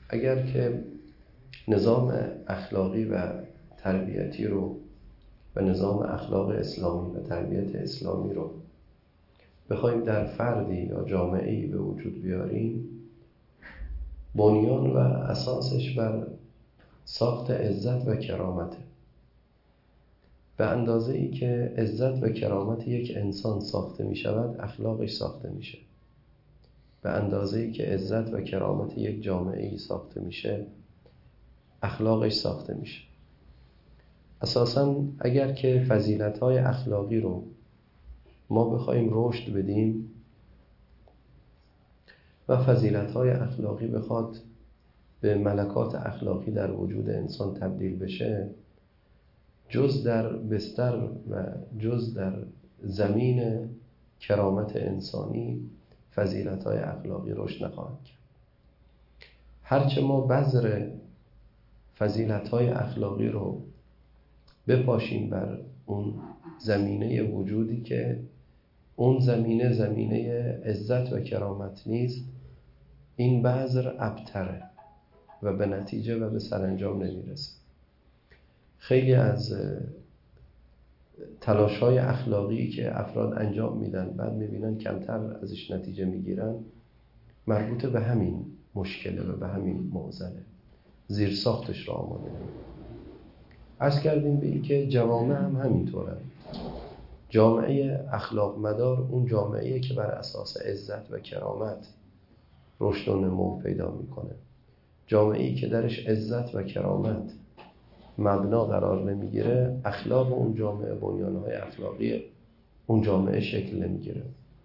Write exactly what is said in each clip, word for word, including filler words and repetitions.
اگر که نظام اخلاقی و تربیتی رو و نظام اخلاق اسلامی و تربیت اسلامی رو بخوایم در فردی یا جامعه‌ای به وجود بیاریم، بنیان و اساسش بر ساخت عزت و کرامته. به اندازه ای که عزت و کرامت یک انسان ساخته می شود، اخلاقش ساخته میشه. به اندازه ای که عزت و کرامت یک جامعه‌ای ساخته میشه، اخلاقش ساخته میشه. اساساً اگر که فضیلت‌های اخلاقی رو ما بخوایم رشد بدیم و فضیلت‌های اخلاقی بخواد به ملکات اخلاقی در وجود انسان تبدیل بشه، جز در بستر و جز در زمین کرامت انسانی فضیلت‌های اخلاقی رشد نخواهند کرد. هرچه ما بذر فضیلت‌های اخلاقی رو بپاشیم بر اون زمینه وجودی که اون زمینه زمینه عزت و کرامت نیست، این بذر ابتره و به نتیجه و به سرانجام نمیرسه. خیلی از تلاش‌های اخلاقی که افراد انجام میدن بعد میبینن کمتر ازش نتیجه میگیرن، مربوط به همین مشکله و به همین معضله. زیر ساختش را آماده نمید. عرض کردیم به این که جوامع هم همینطوره. جامعه اخلاق مدار اون جامعه‌ای که بر اساس عزت و کرامت رشد و نمو پیدا میکنه. جامعه‌ای که درش عزت و کرامت مبنا قرار نمیگیره، اخلاق اون جامعه، بنیان‌های اخلاقی اون جامعه شکل نمیگیره.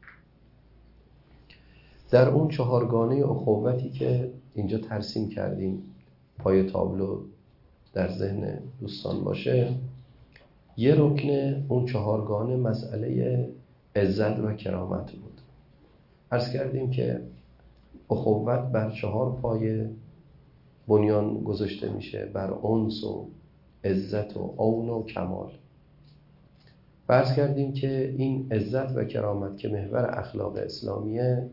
در اون چهارگانه اخوتی که اینجا ترسیم کردیم، پای تابلو در ذهن دوستان باشه، یه رکن اون چهارگانه مسئله عزت و کرامت بود. عرض کردیم که اخوت بر چهار پایه بنیان گذاشته میشه، بر انس و عزت و عون و کمال. و عرض کردیم که این عزت و کرامت که محور اخلاق اسلامیه،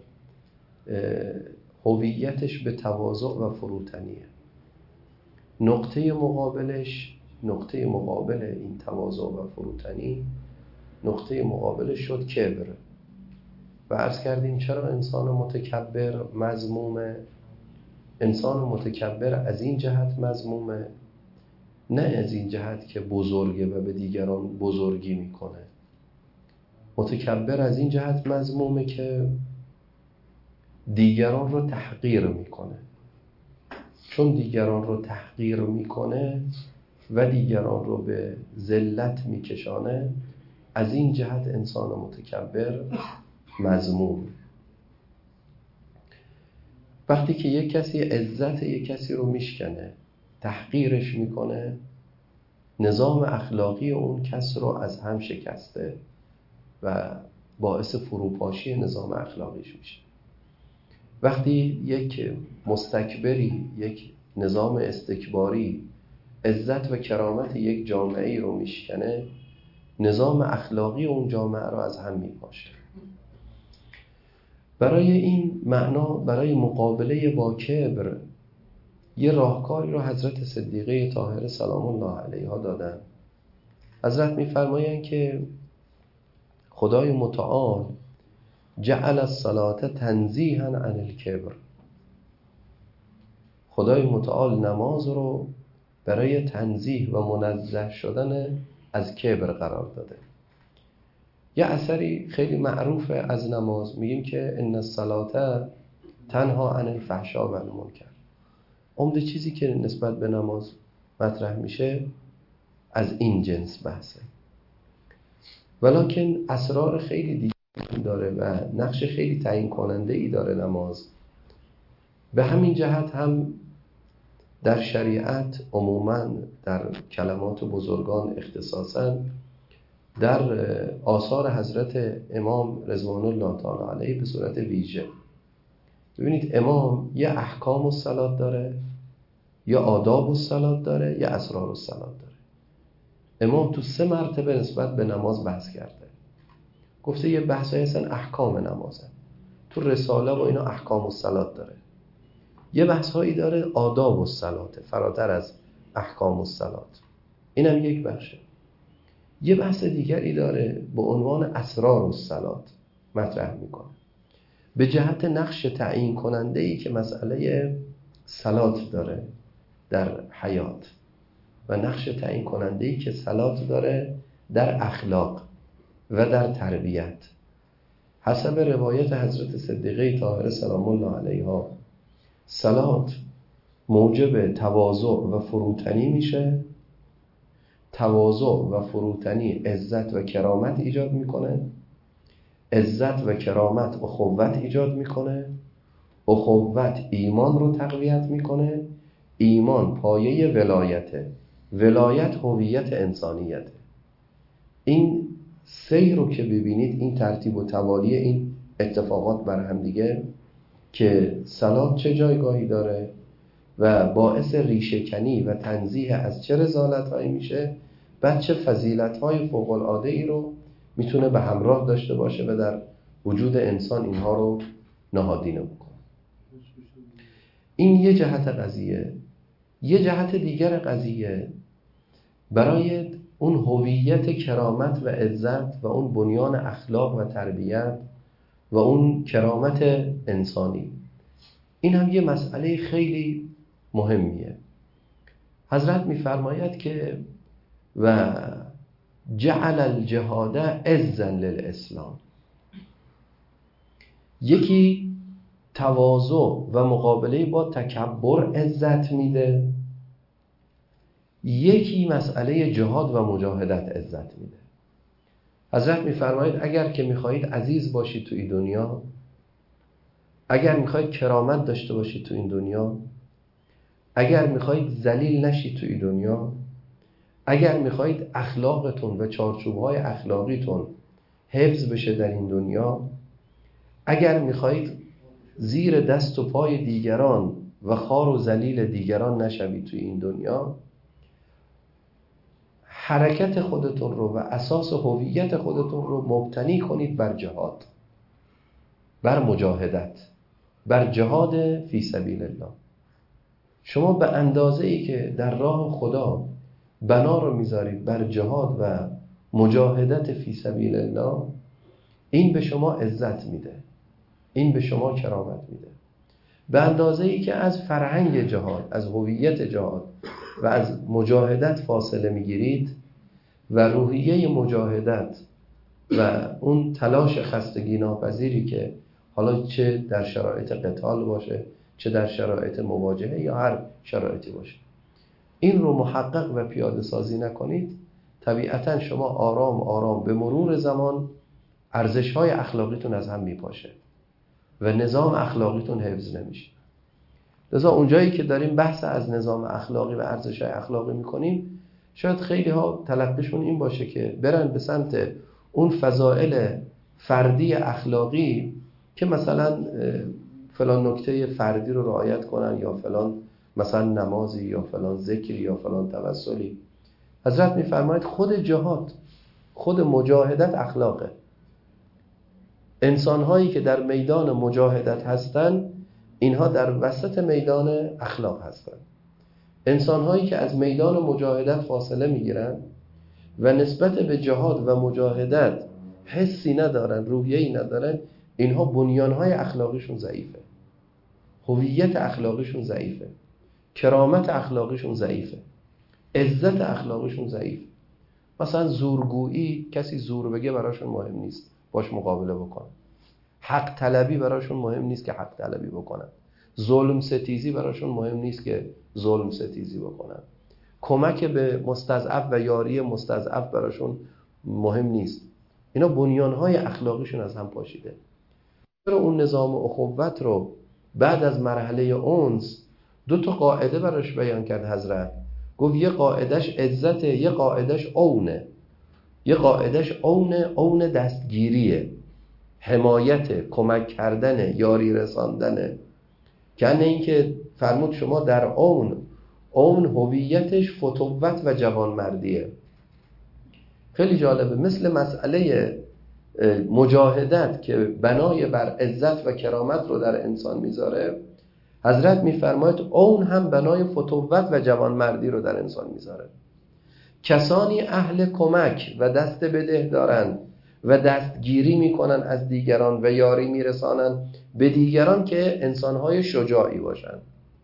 هویتش به تواضع و فروتنیه. نقطه مقابلش، نقطه مقابل این تواضع و فروتنی، نقطه مقابلش شد کبر. و عرض کردیم چرا انسان متکبر مذمومه؟ انسان متکبر از این جهت مذمومه، نه از این جهت که بزرگه و به دیگران بزرگی میکنه. متکبر از این جهت مذمومه که دیگران رو تحقیر میکنه. چون دیگران رو تحقیر میکنه و دیگران رو به ذلت میکشانه، از این جهت انسان متکبر مذموم. وقتی که یک کسی عزت یک کسی رو میشکنه، تحقیرش میکنه، نظام اخلاقی اون کس رو از هم شکسته و باعث فروپاشی نظام اخلاقیش میشه. وقتی یک مستکبری، یک نظام استکباری عزت و کرامت یک جامعه رو میشکنه، نظام اخلاقی اون جامعه رو از هم میپاشه. برای این معنا، برای مقابله با کبر، یه راهکاری رو حضرت صدیقه طاهره سلام الله علیها دادن. حضرت میفرمایند که خدای متعال جعل الصلاة تنزیها عن الکبر. خدای متعال نماز رو برای تنزیه و منزه شدن از کبر قرار داده. یه اثری خیلی معروفه از نماز، میگیم که ان الصلاة تنها عن الفحشاء و المنکر. عمده چیزی که نسبت به نماز مطرح میشه از این جنس بحثه. ولکن اسرار خیلی دیگه داره و نقش خیلی تعیین کننده ای داره نماز. به همین جهت هم در شریعت عموماً، در کلمات بزرگان اختصاصاً، در آثار حضرت امام رضوان الله تعالی علیه به صورت ویژه، ببینید امام یه احکام الصلاة داره، یا آداب الصلاة داره، یا اسرار الصلاة داره. امام تو سه مرتبه نسبت به نماز بحث کرده. گفته یه بحثایی هستن احکام نمازه، تو رساله و اینا احکام الصلاة داره. یه بحث هایی داره آداب الصلات، فراتر از احکام الصلات، اینم یک بخشه. یه بحث دیگری داره به عنوان اسرار الصلات مطرح میکنه، به جهت نقش تعیین کننده ای که مسئله صلات داره در حیات و نقش تعیین کننده ای که صلات داره در اخلاق و در تربیت. حسب روایت حضرت صدیقه طاهره سلام الله علیها، صلات موجب تواضع و فروتنی میشه، تواضع و فروتنی عزت و کرامت ایجاد میکنه، عزت و کرامت اخوت ایجاد میکنه، اخوت ایمان رو تقویت میکنه، ایمان پایه ولایته، ولایت هویت انسانیته. این سیر رو که ببینید، این ترتیب و توالی این اتفاقات بر هم دیگه که صلات چه جایگاهی داره و باعث ریشه‌کنی و تنزیه از چه رذالت‌هایی میشه، بعد چه فضیلت‌های فوق‌العاده‌ای رو میتونه به همراه داشته باشه و در وجود انسان اینها رو نهادینه بکنه. این یه جهت قضیه. یه جهت دیگر قضیه برای اون هویت کرامت و عزت و اون بنیان اخلاق و تربیت و اون کرامت انسانی، این هم یه مسئله خیلی مهمیه. حضرت میفرماید که و جعل الجهاد عزا للاسلام، یکی تواضع و مقابله با تکبر عزت میده، یکی مسئله جهاد و مجاهدت عزت میده. حضرت میفرماید اگر که میخواهید عزیز باشید تو این دنیا، اگر میخواهید کرامت داشته باشید تو این دنیا، اگر میخواهید ذلیل نشید تو این دنیا، اگر میخواهید اخلاقتون و چارچوبهای اخلاقیتون حفظ بشه در این دنیا، اگر میخواهید زیر دست و پای دیگران و خار و ذلیل دیگران نشوید تو این دنیا، حرکت خودتون رو و اساس هویت خودتون رو مبتنی کنید بر جهاد، بر مجاهدت، بر جهاد فی سبیل الله. شما به اندازه ای که در راه خدا بنا رو میذارید بر جهاد و مجاهدت فی سبیل الله، این به شما عزت میده، این به شما کرامت میده. به اندازه ای که از فرهنگ جهاد، از هویت جهاد و از مجاهدت فاصله میگیرید و روحیه مجاهدت و اون تلاش خستگی ناپذیری که حالا چه در شرایط قتال باشه، چه در شرایط مواجهه یا هر شرایطی باشه، این رو محقق و پیاده سازی نکنید، طبیعتا شما آرام آرام به مرور زمان ارزش‌های اخلاقیتون از هم میپاشه و نظام اخلاقیتون حفظ نمیشه. لذا اونجایی که داریم بحث از نظام اخلاقی و ارزش‌های اخلاقی میکنیم، شاید خیلی ها تلقیشون این باشه که برن به سمت اون فضائل فردی اخلاقی که مثلا فلان نکته فردی رو رعایت کنن، یا فلان مثلا نمازی، یا فلان ذکری، یا فلان توسلی. حضرت میفرماید خود جهاد، خود مجاهدت اخلاقه. انسان‌هایی که در میدان مجاهدت هستن، اینها در وسط میدان اخلاق هستن. انسان‌هایی که از میدان مجاهدت فاصله میگیرن و نسبت به جهاد و مجاهدت حسی ندارن، روحیه‌ای ندارن، اینها بنیان‌های اخلاقیشون ضعیفه، هویت اخلاقیشون ضعیفه، کرامت اخلاقیشون ضعیفه، عزت اخلاقیشون ضعیفه. مثلا زورگویی، کسی زور بگه براشون مهم نیست باش مقابله بکنن. حق طلبی براشون مهم نیست که حق طلبی بکنن. ظلم ستیزی براشون مهم نیست که ظلم ستیزی بکنن. کمک به مستضعف و یاری مستضعف براشون مهم نیست. اینا بنیانهای اخلاقیشون از هم پاشیده. اون نظام اخوت رو بعد از مرحله انس دو تا قاعده براش بیان کرد حضرت. گفت یه قاعدش عزته، یه قاعدش عونه. یه قاعدش عونه، عون دستگیریه، حمایت، کمک کردن، یاری رساندنه. کنه این که فرمود شما در عون، عون هویتش فتوت و جوانمردیه. خیلی جالبه، مثل مسئله مجاهدت که بنای بر عزت و کرامت رو در انسان میذاره، حضرت میفرماید اون هم بنای فتوت و جوانمردی رو در انسان میذاره. کسانی اهل کمک و دست بده دارند و دستگیری میکنن از دیگران و یاری میرسانن به دیگران که انسانهای شجاعی باشن،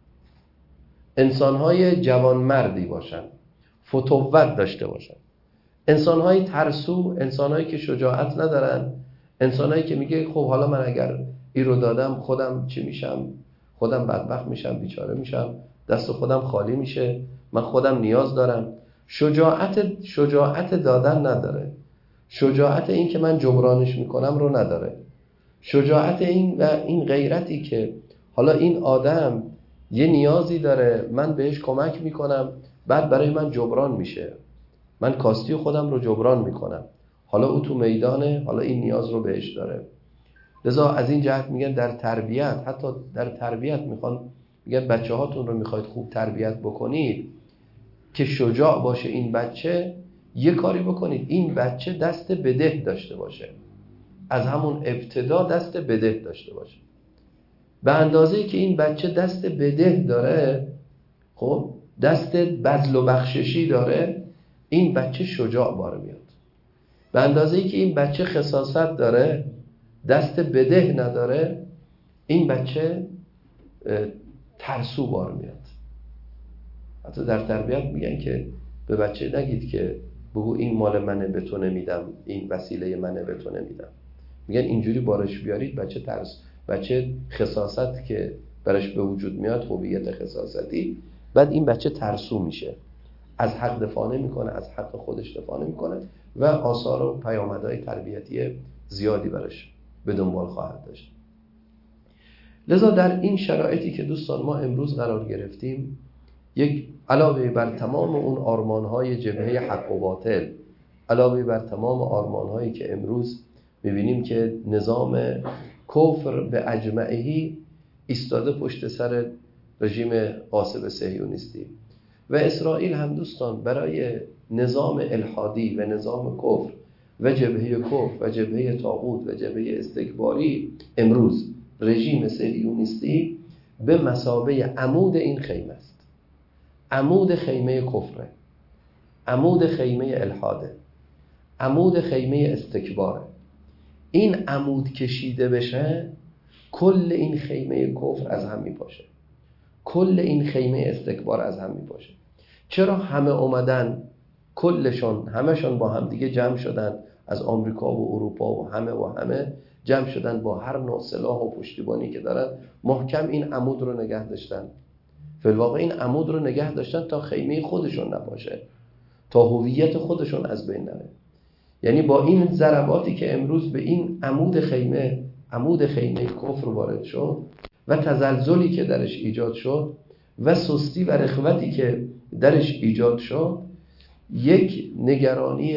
انسانهای جوانمردی باشن، فتوت داشته باشن. انسانهای ترسو، انسانهایی که شجاعت ندارن، انسانهایی که میگه خب حالا من اگر این رو دادم خودم چی میشم، خودم بدبخت میشم، بیچاره میشم، دست خودم خالی میشه، من خودم نیاز دارم. شجاعت شجاعت دادن نداره، شجاعت این که من جبرانش میکنم رو نداره، شجاعت این و این غیرتی که حالا این آدم یه نیازی داره من بهش کمک میکنم بعد برای من جبران میشه، من کاستی خودم رو جبران میکنم، حالا او تو میدانه، حالا این نیاز رو بهش داره. لذا از این جهت میگن در تربیت، حتی در تربیت میخوان میگن بچه هاتون رو میخواید خوب تربیت بکنید که شجاع باشه این بچه، یه کاری بکنید این بچه دست بده داشته باشه، از همون ابتدا دست بده داشته باشه. به اندازه‌ای که این بچه دست بده داره، خب دست بذل و بخششی داره، این بچه شجاع بار میاد. به اندازه‌ای که این بچه خساست داره، دست بده نداره، این بچه ترسو بار میاد. حتی در تربیت میگن که به بچه نگید که بگو این مال منه به تو نمیدم، این وسیله منه به تو نمیدم. میگن اینجوری بارش بیارید بچه ترس، بچه خساست که برش به وجود میاد، هویت خساستی، بعد این بچه ترسو میشه، از حق دفاع نمیکنه، از حق خودش دفاع نمیکنه و آثار و پیامدهای تربیتی زیادی برش به دنبال خواهد داشت. لذا در این شرایطی که دوستان ما امروز قرار گرفتیم، یک علاوه بر تمام اون آرمانهای جبهه حق و باطل، علاوه بر تمام آرمانهایی که امروز میبینیم که نظام کفر به اجمعهی ایستاده پشت سر رژیم غاصب صهیونیستی و اسرائیل هم دوستان برای نظام الحادی و نظام کفر و جبهه کفر و جبهه طاغوت و جبهه استکباری، امروز رژیم صهیونیستی به مثابه عمود این خیمه است، عمود خیمه کفره، عمود خیمه الحاده، عمود خیمه استکباره. این عمود کشیده بشه کل این خیمه کفر از هم میپاشه، کل این خیمه استکبار از هم میپاشه. چرا همه اومدن کلشون همشون با هم دیگه جمع شدن، از آمریکا و اروپا و همه و همه جمع شدن با هر نوع سلاح و پشتیبانی که دارن، محکم این عمود رو نگه داشتن. فی الواقع این عمود رو نگه داشتن تا خیمه خودشون نباشه، تا هویت خودشون از بین نره. یعنی با این ضرباتی که امروز به این عمود خیمه، عمود خیمه کفر وارد شد و تزلزلی که درش ایجاد شد و سستی و رخوتی که درش ایجاد شد، یک نگرانی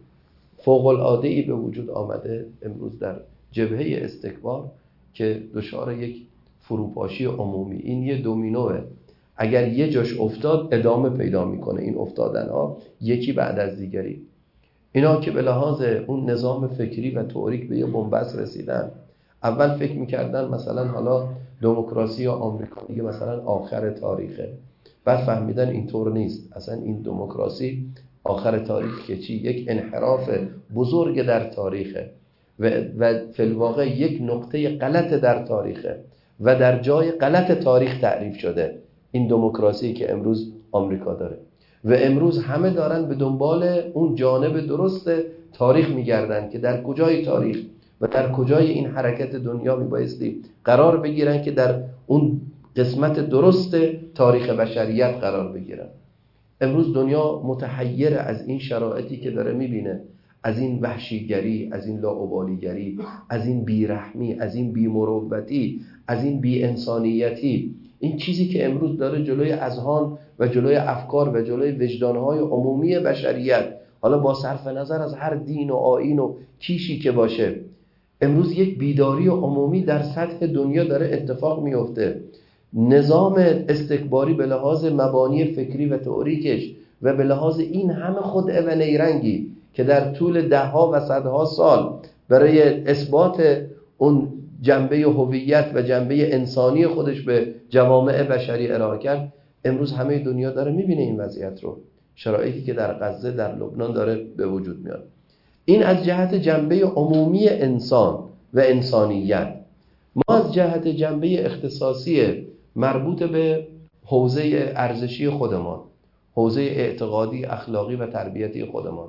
فوق العاده‌ای به وجود آمده امروز در جبهه استکبار که دچار یک فروپاشی عمومی، این یه دومینوه، اگر یه جاش افتاد ادامه پیدا میکنه این افتادن ها یکی بعد از دیگری. اینا که به لحاظ اون نظام فکری و تئوریک به یه بنبست رسیدن، اول فکر میکردن مثلا حالا دموکراسی یا آمریکا دیگه مثلا آخر تاریخه، بعد فهمیدن اینطور نیست، اصلا این دموکراسی آخر تاریخ که چی، یک انحراف بزرگ در تاریخه و و فی الواقع یک نقطه غلط در تاریخه و در جای غلط تاریخ تعریف شده این دموکراسی که امروز آمریکا داره و امروز همه دارن به دنبال اون جانب درست تاریخ میگردن که در کجای تاریخ و در کجای این حرکت دنیا میبایستی قرار بگیرن که در اون قسمت درست تاریخ بشریت قرار بگیرن. امروز دنیا متحیر از این شرایطی که داره میبینه، از این وحشیگری، از این لاابالیگری، از این بیرحمی، از این بی‌مروتی، از این بی‌انسانیتی، این چیزی که امروز داره جلوی اذهان و جلوی افکار و جلوی وجدانهای عمومی بشریت، حالا با صرف نظر از هر دین و آیین و کیشی که باشه، امروز یک بیداری عمومی در سطح دنیا داره اتفاق میفته. نظام استکباری به لحاظ مبانی فکری و تئوریکش و به لحاظ این همه خدعه و نیرنگی که در طول ده ها و صدها سال برای اثبات اون جنبه هویت و جنبه انسانی خودش به جوامع بشری ارائه کرد. امروز همه دنیا داره میبینه این وضعیت رو، شرایطی که در غزه، در لبنان داره به وجود میاد. این از جهت جنبه عمومی انسان و انسانیت. ما از جهت جنبه اختصاصی مربوط به حوزه ارزشی خودمان، حوزه اعتقادی، اخلاقی و تربیتی خودمان.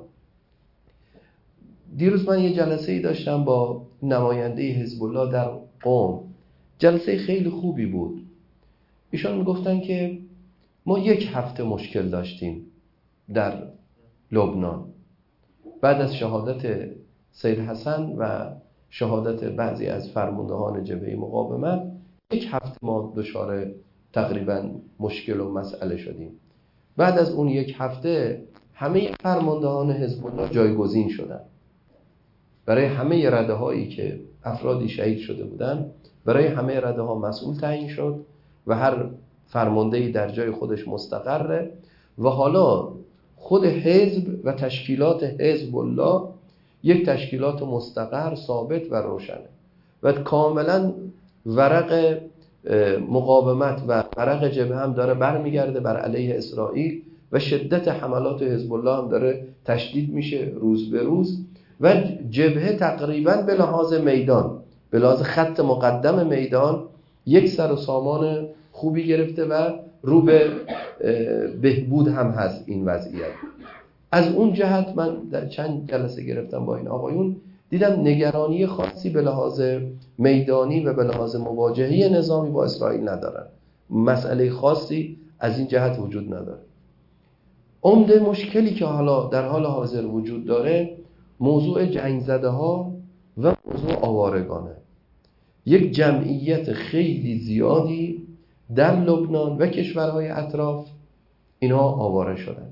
دیروز من یه جلسه ای داشتم با نماینده حزب الله در قم. جلسه خیلی خوبی بود. ایشان میگفتن که ما یک هفته مشکل داشتیم در لبنان بعد از شهادت سید حسن و شهادت بعضی از فرماندهان جبهه مقاومت. یک هفته ما دچار تقریبا مشکل و مسئله شدیم. بعد از اون یک هفته همه فرماندهان حزب الله جایگزین شدند. برای همه رده هایی که افرادی شهید شده بودند، برای همه رده ها مسئول تعیین شد و هر فرماندهی در جای خودش مستقره و حالا خود حزب و تشکیلات حزب الله یک تشکیلات مستقر، ثابت و روشنه و کاملا ورق مقاومت و ورق جبهه هم داره برمیگرده بر علیه اسرائیل و شدت حملات حزب الله هم داره تشدید میشه روز به روز و جبهه تقریبا به لحاظ میدان، به لحاظ خط مقدم میدان یک سر و سامان خوبی گرفته و رو به بهبود هم هست این وضعیت. از اون جهت من در چند جلسه گرفتم با این آقایون، دیدم نگرانی خاصی به لحاظ میدانی و به لحاظ مواجهه نظامی با اسرائیل ندارن. مسئله خاصی از این جهت وجود نداره. عمده مشکلی که حالا در حال حاضر وجود داره موضوع جنگ زده ها و موضوع آوارگانه. یک جمعیت خیلی زیادی در لبنان و کشورهای اطراف اینها آواره شدن.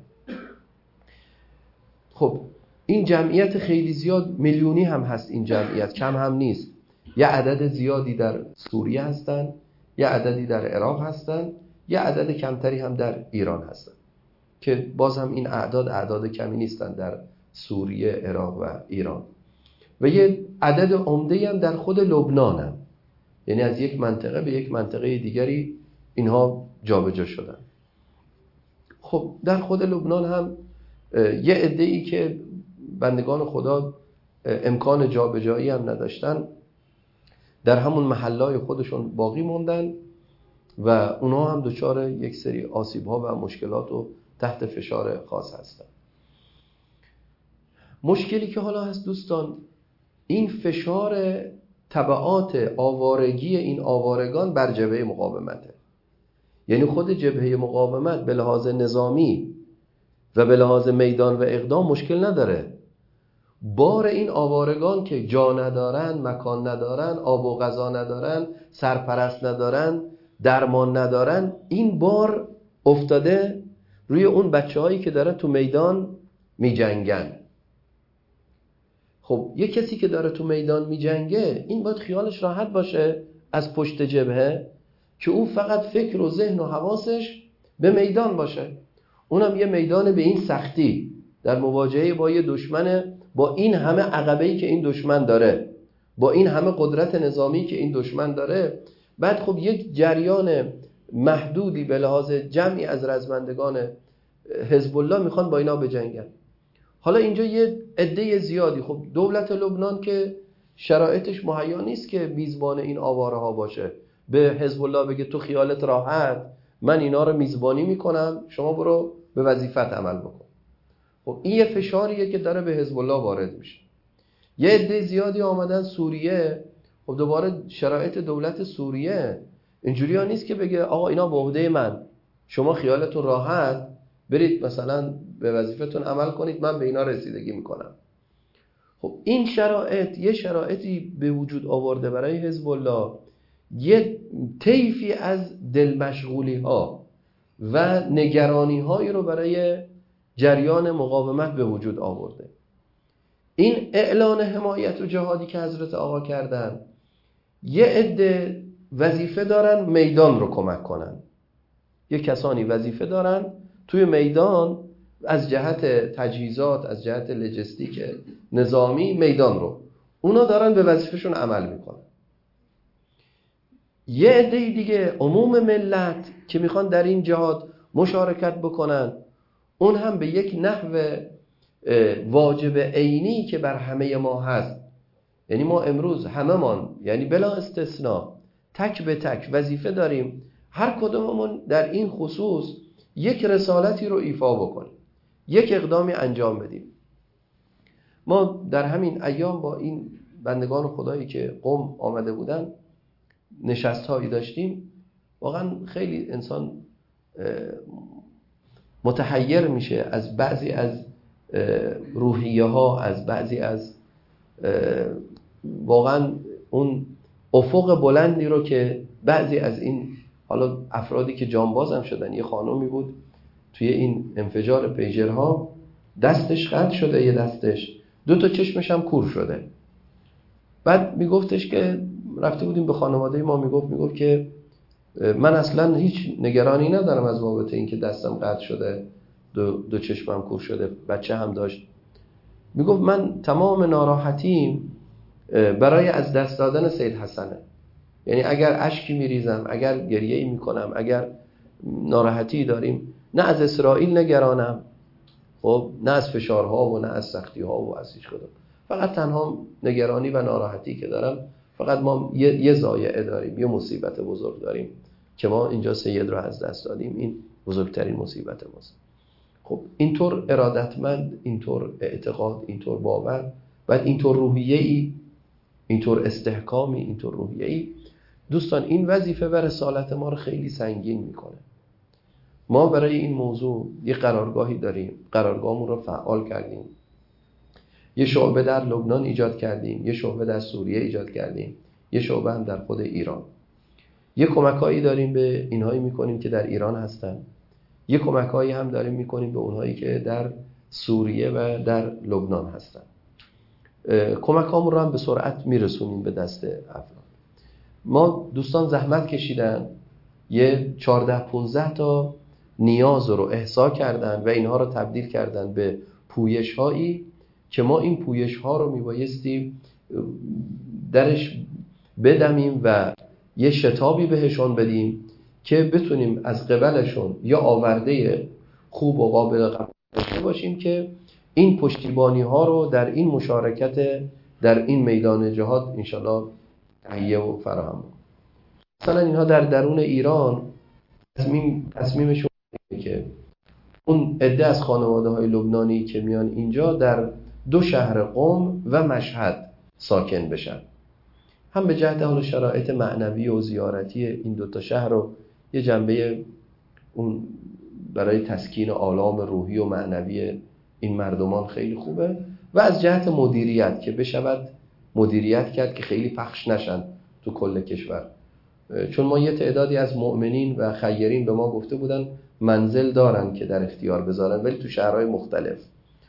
خب این جمعیت خیلی زیاد، میلیونی هم هست این جمعیت، کم هم نیست. یه عدد زیادی در سوریه هستن، یه عددی در عراق هستن، یه عدد کمتری هم در ایران هستن که باز هم این اعداد اعداد کمی نیستن در سوریه، عراق و ایران. و یه عدد عمده هم در خود لبنان هم. یعنی از یک منطقه به یک منطقه دیگری اینها جابجا شدن. خب در خود لبنان هم یه عده‌ای که بندگان خدا امکان جابجایی هم نداشتن در همون محلهای خودشون باقی موندن و اونها هم دچار یک سری آسیب‌ها و مشکلات و تحت فشار خاص هستن. مشکلی که حالا هست دوستان، این فشار تبعات آوارگی این آوارگان بر جبهه مقاومته. یعنی خود جبهه مقاومت به لحاظ نظامی و به لحاظ میدان و اقدام مشکل نداره. بار این آوارگان که جا ندارن، مکان ندارن، آب و غذا ندارن، سرپرست ندارن، درمان ندارن، این بار افتاده روی اون بچه هایی که دارن تو میدان می جنگن. خب یک کسی که داره تو میدان می جنگه، این باید خیالش راحت باشه از پشت جبهه که او فقط فکر و ذهن و حواسش به میدان باشه. اونم یه میدان به این سختی در مواجهه با یه دشمن با این همه عقبه‌ای که این دشمن داره، با این همه قدرت نظامی که این دشمن داره. بعد خب یک جریان محدودی به لحاظ جمعی از رزمندگان حزب الله میخوان با اینا بجنگن. حالا اینجا یه عده زیادی، خب دولت لبنان که شرایطش مهیا نیست که میزبان این آواره ها باشه، به حزب الله بگه تو خیالت راحت، من اینا رو میزبانی میکنم، شما برو به وظیفت عمل بکن. خب این یه فشاریه که داره به حزب الله وارد میشه. یه عده زیادی آمدن سوریه. خب دوباره شرایط دولت سوریه اینجوری ها نیست که بگه آقا اینا به عهده من، شما خیالتون راحت، برید مثلا به وظیفتون عمل کنید، من به اینا رسیدگی میکنم. خب این شرایط یه شرایطی به وجود آورده برای حزب الله، یه طیفی از دلمشغولی ها و نگرانی هایی رو برای جریان مقاومت به وجود آورده. این اعلان حمایت و جهادی که حضرت آقا کردن، یه عده وظیفه دارن میدان رو کمک کنن. یه کسانی وظیفه دارن توی میدان از جهت تجهیزات، از جهت لوجستیک نظامی میدان رو، اونا دارن به وظیفهشون عمل میکنن. یه عده دیگه عموم ملت که میخوان در این جهاد مشارکت بکنن، اون هم به یک نحو واجب عینی که بر همه ما هست. یعنی ما امروز همه من، یعنی بلا استثناء، تک به تک وظیفه داریم هر کدوممون در این خصوص یک رسالتی رو ایفا بکنیم، یک اقدامی انجام بدیم. ما در همین ایام با این بندگان خدایی که قم آمده بودن نشست هایی داشتیم. واقعا خیلی انسان متحیر میشه از بعضی از روحیه ها، از بعضی از واقعا اون افق بلندی رو که بعضی از این حالا افرادی که جانباز هم شدن. یه خانومی بود توی این انفجار پیجرها دستش قطع شده، یه دستش، دو تا چشمش هم کور شده. بعد میگفتش که رفته بودیم به خانواده ما، میگفت میگفت که من اصلا هیچ نگرانی ندارم از بابت این که دستم قطع شده، دو, دو چشمم کور شده، بچه هم داشت. میگفت من تمام ناراحتیم برای از دست دادن سید حسنه. یعنی اگر اشکی میریزم، اگر گریه‌ای میکنم، اگر ناراحتی داریم، نه از اسرائیل نگرانم، خب نه از فشارها و نه از سختی‌ها و از هیچ کدوم. فقط تنها نگرانی و ناراحتی که دارم، فقط ما یه, یه ضایعه داریم، یه مصیبت بزرگ داریم که ما اینجا سید رو از دست دادیم. این بزرگترین مصیبت ماست. خب اینطور ارادتمند، اینطور اعتقاد، اینطور باور، بعد اینطور روحیه‌ای، اینطور استحکامی، اینطور روحیه‌ای، دوستان این وظیفه و رسالت ما رو خیلی سنگین میکنه. ما برای این موضوع یه قرارگاهی داریم، قرارگاهمون رو فعال کردیم، یه شعبه در لبنان ایجاد کردیم، یه شعبه در سوریه ایجاد کردیم، یه شعبه هم در خود ایران. یه کمکایی داریم به اینهایی میکنیم که در ایران هستن، یه کمکایی هم داریم میکنیم به اونهایی که در سوریه و در لبنان هستن. کمکامون رو هم به سرعت میرسونیم به دست افراد. ما دوستان زحمت کشیدن، یه چهارده پانزده تا نیاز رو احصا کردن و اینها رو تبدیل کردن به پویش هایی که ما این پویش ها رو میبایستیم درش بدمیم و یه شتابی بهشون بدیم که بتونیم از قبلشون یا آورده خوب و قابل قبول باشیم که این پشتیبانی ها رو در این مشارکت در این میدان جهاد انشالله تهیه و فراهم. مثلا اینها در درون ایران تصمیم تصمیمشون که اون عده از خانواده های لبنانی که میان اینجا در دو شهر قم و مشهد ساکن بشن، هم به جهت حال شرایط معنوی و زیارتی این دو تا شهر رو یه جنبه اون برای تسکین آلام روحی و معنوی این مردمان خیلی خوبه، و از جهت مدیریت که بشود مدیریت کرد که خیلی پخش نشن تو کل کشور. چون ما یه تعدادی از مؤمنین و خیرین به ما گفته بودن منزل دارن که در اختیار بذارن، ولی تو شهرهای مختلف.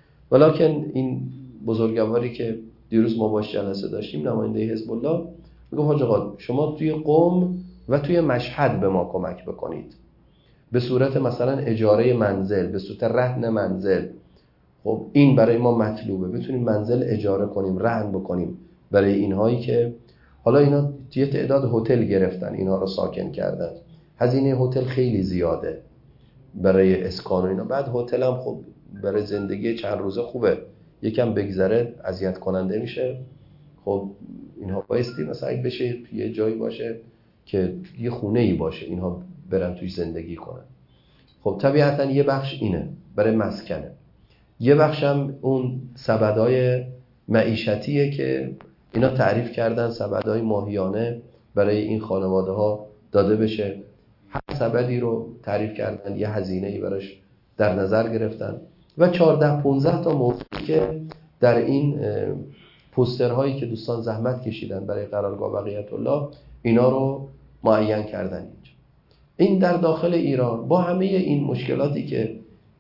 ولکن این بزرگواری که دیروز ما باش جلسه داشتیم، نماینده حزب الله، میگم حاج آقا شما توی قم و توی مشهد به ما کمک بکنید به صورت مثلا اجاره منزل، به صورت رهن منزل. خب این برای ما مطلوبه، بتونیم منزل اجاره کنیم، رهن بکنیم برای اینهایی که حالا اینا یه تعداد هتل گرفتن، اینها رو ساکن کردن. هزینه هتل خیلی زیاده برای اسکان و اینا. بعد هتل هم خب برای زندگی چند روزه خوبه، یکم بگذره اذیت کننده میشه. خب اینها بایستی مثلا بشه یه جایی باشه که یه خونه‌ای باشه اینها برن توی زندگی کنن. خب طبیعتا یه بخش اینه برای مسکنه، یه بخش هم اون سبدای معیشتیه که اینا تعریف کردن، سبدای ماهیانه برای این خانواده ها داده بشه. هر سبدی رو تعریف کردن، یه هزینه‌ای براش در نظر گرفتن و چهارده پانزده تا موضوعی که در این پوسترهایی که دوستان زحمت کشیدن برای قرارگاه بقیت الله اینا رو معین کردن اینجا. این در داخل ایران با همه این مشکلاتی که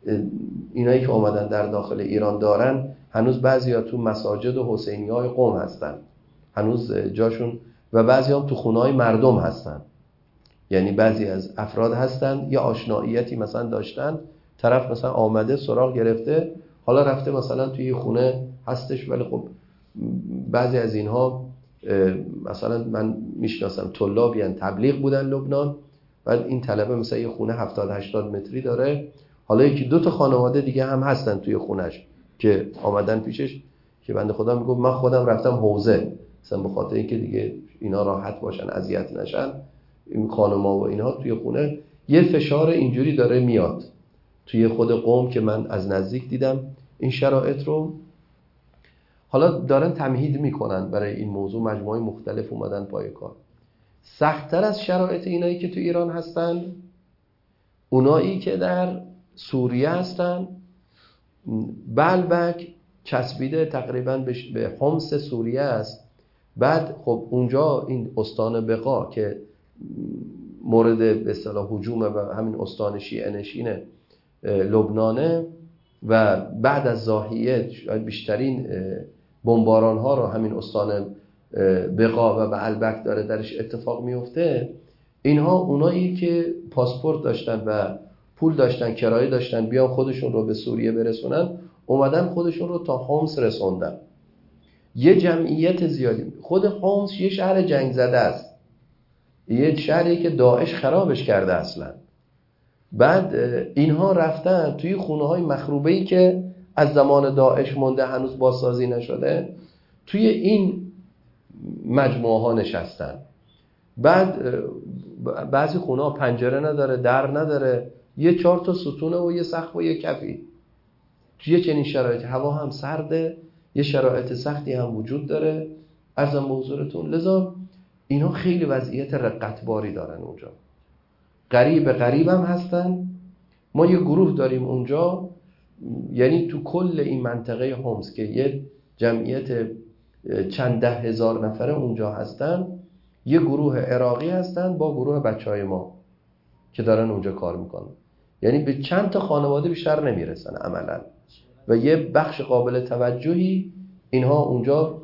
اینایی که اومدن در داخل ایران دارن، هنوز بعضیا تو مساجد و حسینی‌های قم هستن، هنوز جاشون، و بعضی هم تو خونه‌های مردم هستن. یعنی بعضی از افراد هستن یا آشناییتی مثلا داشتن، طرف مثلا آمده سراغ گرفته، حالا رفته مثلا توی خونه هستش، ولی خب بعضی از اینها مثلا من میشناسم طلابی ان تبلیغ بودن لبنان، بعد این طلبه مثلا یه خونه هفتاد هشتاد متری داره، حالا یکی دو تا خانواده دیگه هم هستن توی خونش که آمدن پیشش که بنده خدا میگه من خودم رفتم حوزه مثلا به خاطر اینکه دیگه اینا راحت باشن اذیت نشن، این خانما و اینها توی خونه یه فشار اینجوری داره میاد توی خود قوم که من از نزدیک دیدم این شرایط رو. حالا دارن تمهید میکنن برای این موضوع، مجموعه مختلف اومدن پای کار. سخت‌تر از شرایط اینایی که تو ایران هستن اونایی که در سوریه هستن. بلبک چسبیده تقریبا به حمص سوریه است. بعد خب اونجا این استان بقا که مورد به اصطلاح هجوم و همین استان شیعه نشین لبنانه و بعد از ضاحیه شاید بیشترین بمباران ها رو همین استان بقا و بلبک داره درش اتفاق میفته. اینها اونایی که پاسپورت داشتن و پول داشتن، کرایه داشتن بیان خودشون رو به سوریه برسونن، اومدن خودشون رو تا حمص رسوندن. یه جمعیت زیادی. خود حمص یه شهر جنگ زده است، یه شهری که داعش خرابش کرده اصلا. بعد اینها رفتن توی خونه های مخروبه‌ای که از زمان داعش مونده هنوز بازسازی نشده، توی این مجموعه ها نشستن. بعد بعضی خونه ها پنجره نداره، در نداره، یه چهار تا ستونه و یه سقف و یه کفی. توی چنین شرایط هوا هم سرده، یه شرایط سختی هم وجود داره عرضم به حضورتون. لذا اینا خیلی وضعیت رقتباری دارن اونجا، قریب قریب هم هستن. ما یه گروه داریم اونجا، یعنی تو کل این منطقه حمص که یه جمعیت چند ده هزار نفره اونجا هستن، یه گروه عراقی هستن با گروه بچهای ما که دارن اونجا کار میکنن. یعنی به چند تا خانواده بیشتر نمیرسن عملا و یه بخش قابل توجهی اینها اونجا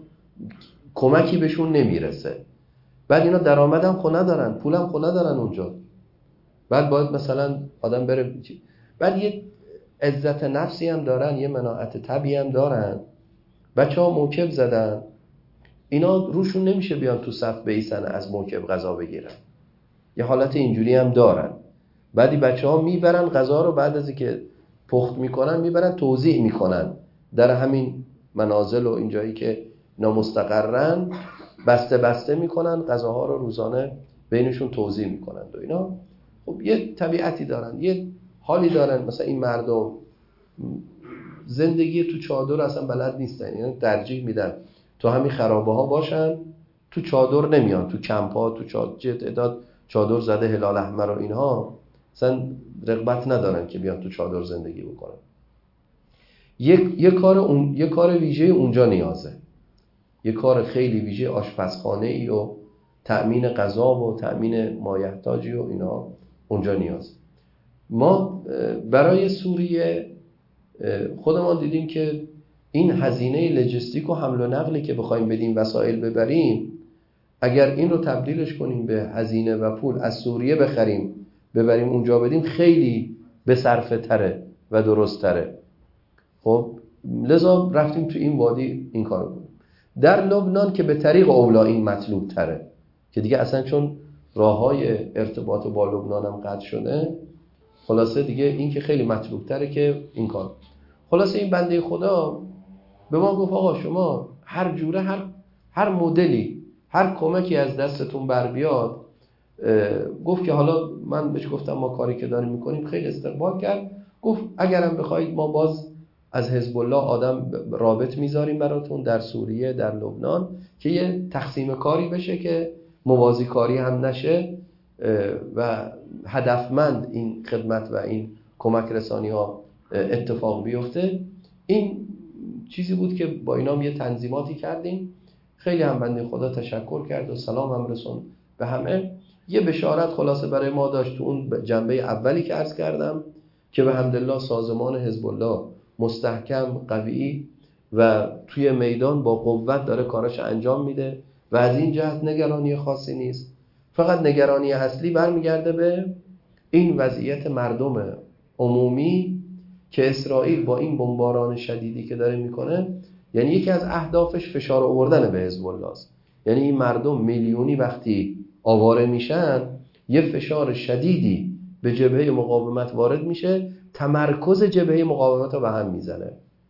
کمکی بهشون نمیرسه. بعد اینا درآمدم خو ندارن، پولم خو ندارن اونجا. بعد باید مثلا آدم بره، بعد یه عزت نفسی هم دارن، یه مناعت طبعی هم دارن. بچه ها موکب زدن، اینا روشون نمیشه بیان تو صف بیسن از موکب غذا بگیرن، یه حالت اینجوری هم دارن. بعدی بچه ها میبرن غذا رو بعد از اینکه پخت میکنن میبرن توزیع میکنن در همین منازل و اینجایی که نامستقرن، بسته بسته میکنن غذاها رو روزانه بینشون توزیع میکنن و اینا. خب یه طبیعتی دارن، یه حالی دارن. مثلا این مردم زندگی تو چادر اصلا بلد نیستن، یعنی ترجیح میدن تو همین خرابه ها باشن، تو چادر نمیان، تو کمپ ها، تو چادر تعداد چادر زده هلال احمر و اینها اصلا رغبت ندارن که بیان تو چادر زندگی بکنن. یک یه کار اون یه کار ویژه اونجا نیازه، یه کار خیلی ویژه آشپزخانه ای و تأمین غذا و تأمین مایحتاجی و اینا اونجا نیاز. ما برای سوریه خودمان دیدیم که این هزینه لوجستیک و حمل و نقلی که بخوایم بدیم وسایل ببریم، اگر این رو تبدیلش کنیم به هزینه و پول از سوریه بخریم ببریم اونجا بدیم، خیلی به صرفه تره و درست تره. خب لذا رفتیم تو این وادی این کارو کنیم. در لبنان که به طریق اولا این مطلوب تره که دیگه اصلا چون راههای ارتباط با لبنان هم قطع شده، خلاصه دیگه این که خیلی مطلوب تره که این کار. خلاصه این بنده خدا به ما گفت آقا شما هر جوره هر هر مدلی هر کمکی از دستتون بر بیاد. گفت که حالا من بهش گفتم ما کاری که داریم میکنیم، خیلی استقبال کرد. گفت اگرم بخواید ما باز از حزب الله آدم رابط میذاریم براتون در سوریه، در لبنان، که یه تقسیم کاری بشه که موازی کاری هم نشه و هدفمند این خدمت و این کمک رسانی ها اتفاق بیفته. این چیزی بود که با اینام یه تنظیماتی کردیم. خیلی هم بنده خدا تشکر کرد و سلام هم رسون به همه. یه بشارت خلاصه برای ما داشت تو اون جنبه اولی که عرض کردم که به حمدالله سازمان حزب الله مستحکم، قوی و توی میدان با قوت داره کاراش انجام میده و از این جهت نگرانی خاصی نیست. فقط نگرانی اصلی برمیگرده به این وضعیت مردم عمومی که اسرائیل با این بمباران شدیدی که داره میکنه، یعنی یکی از اهدافش فشار آوردن به حزب الله است. یعنی این مردم میلیونی وقتی آواره میشن یه فشار شدیدی به جبهه مقاومت وارد میشه، تمرکز جبهه مقاومت رو به هم میزنه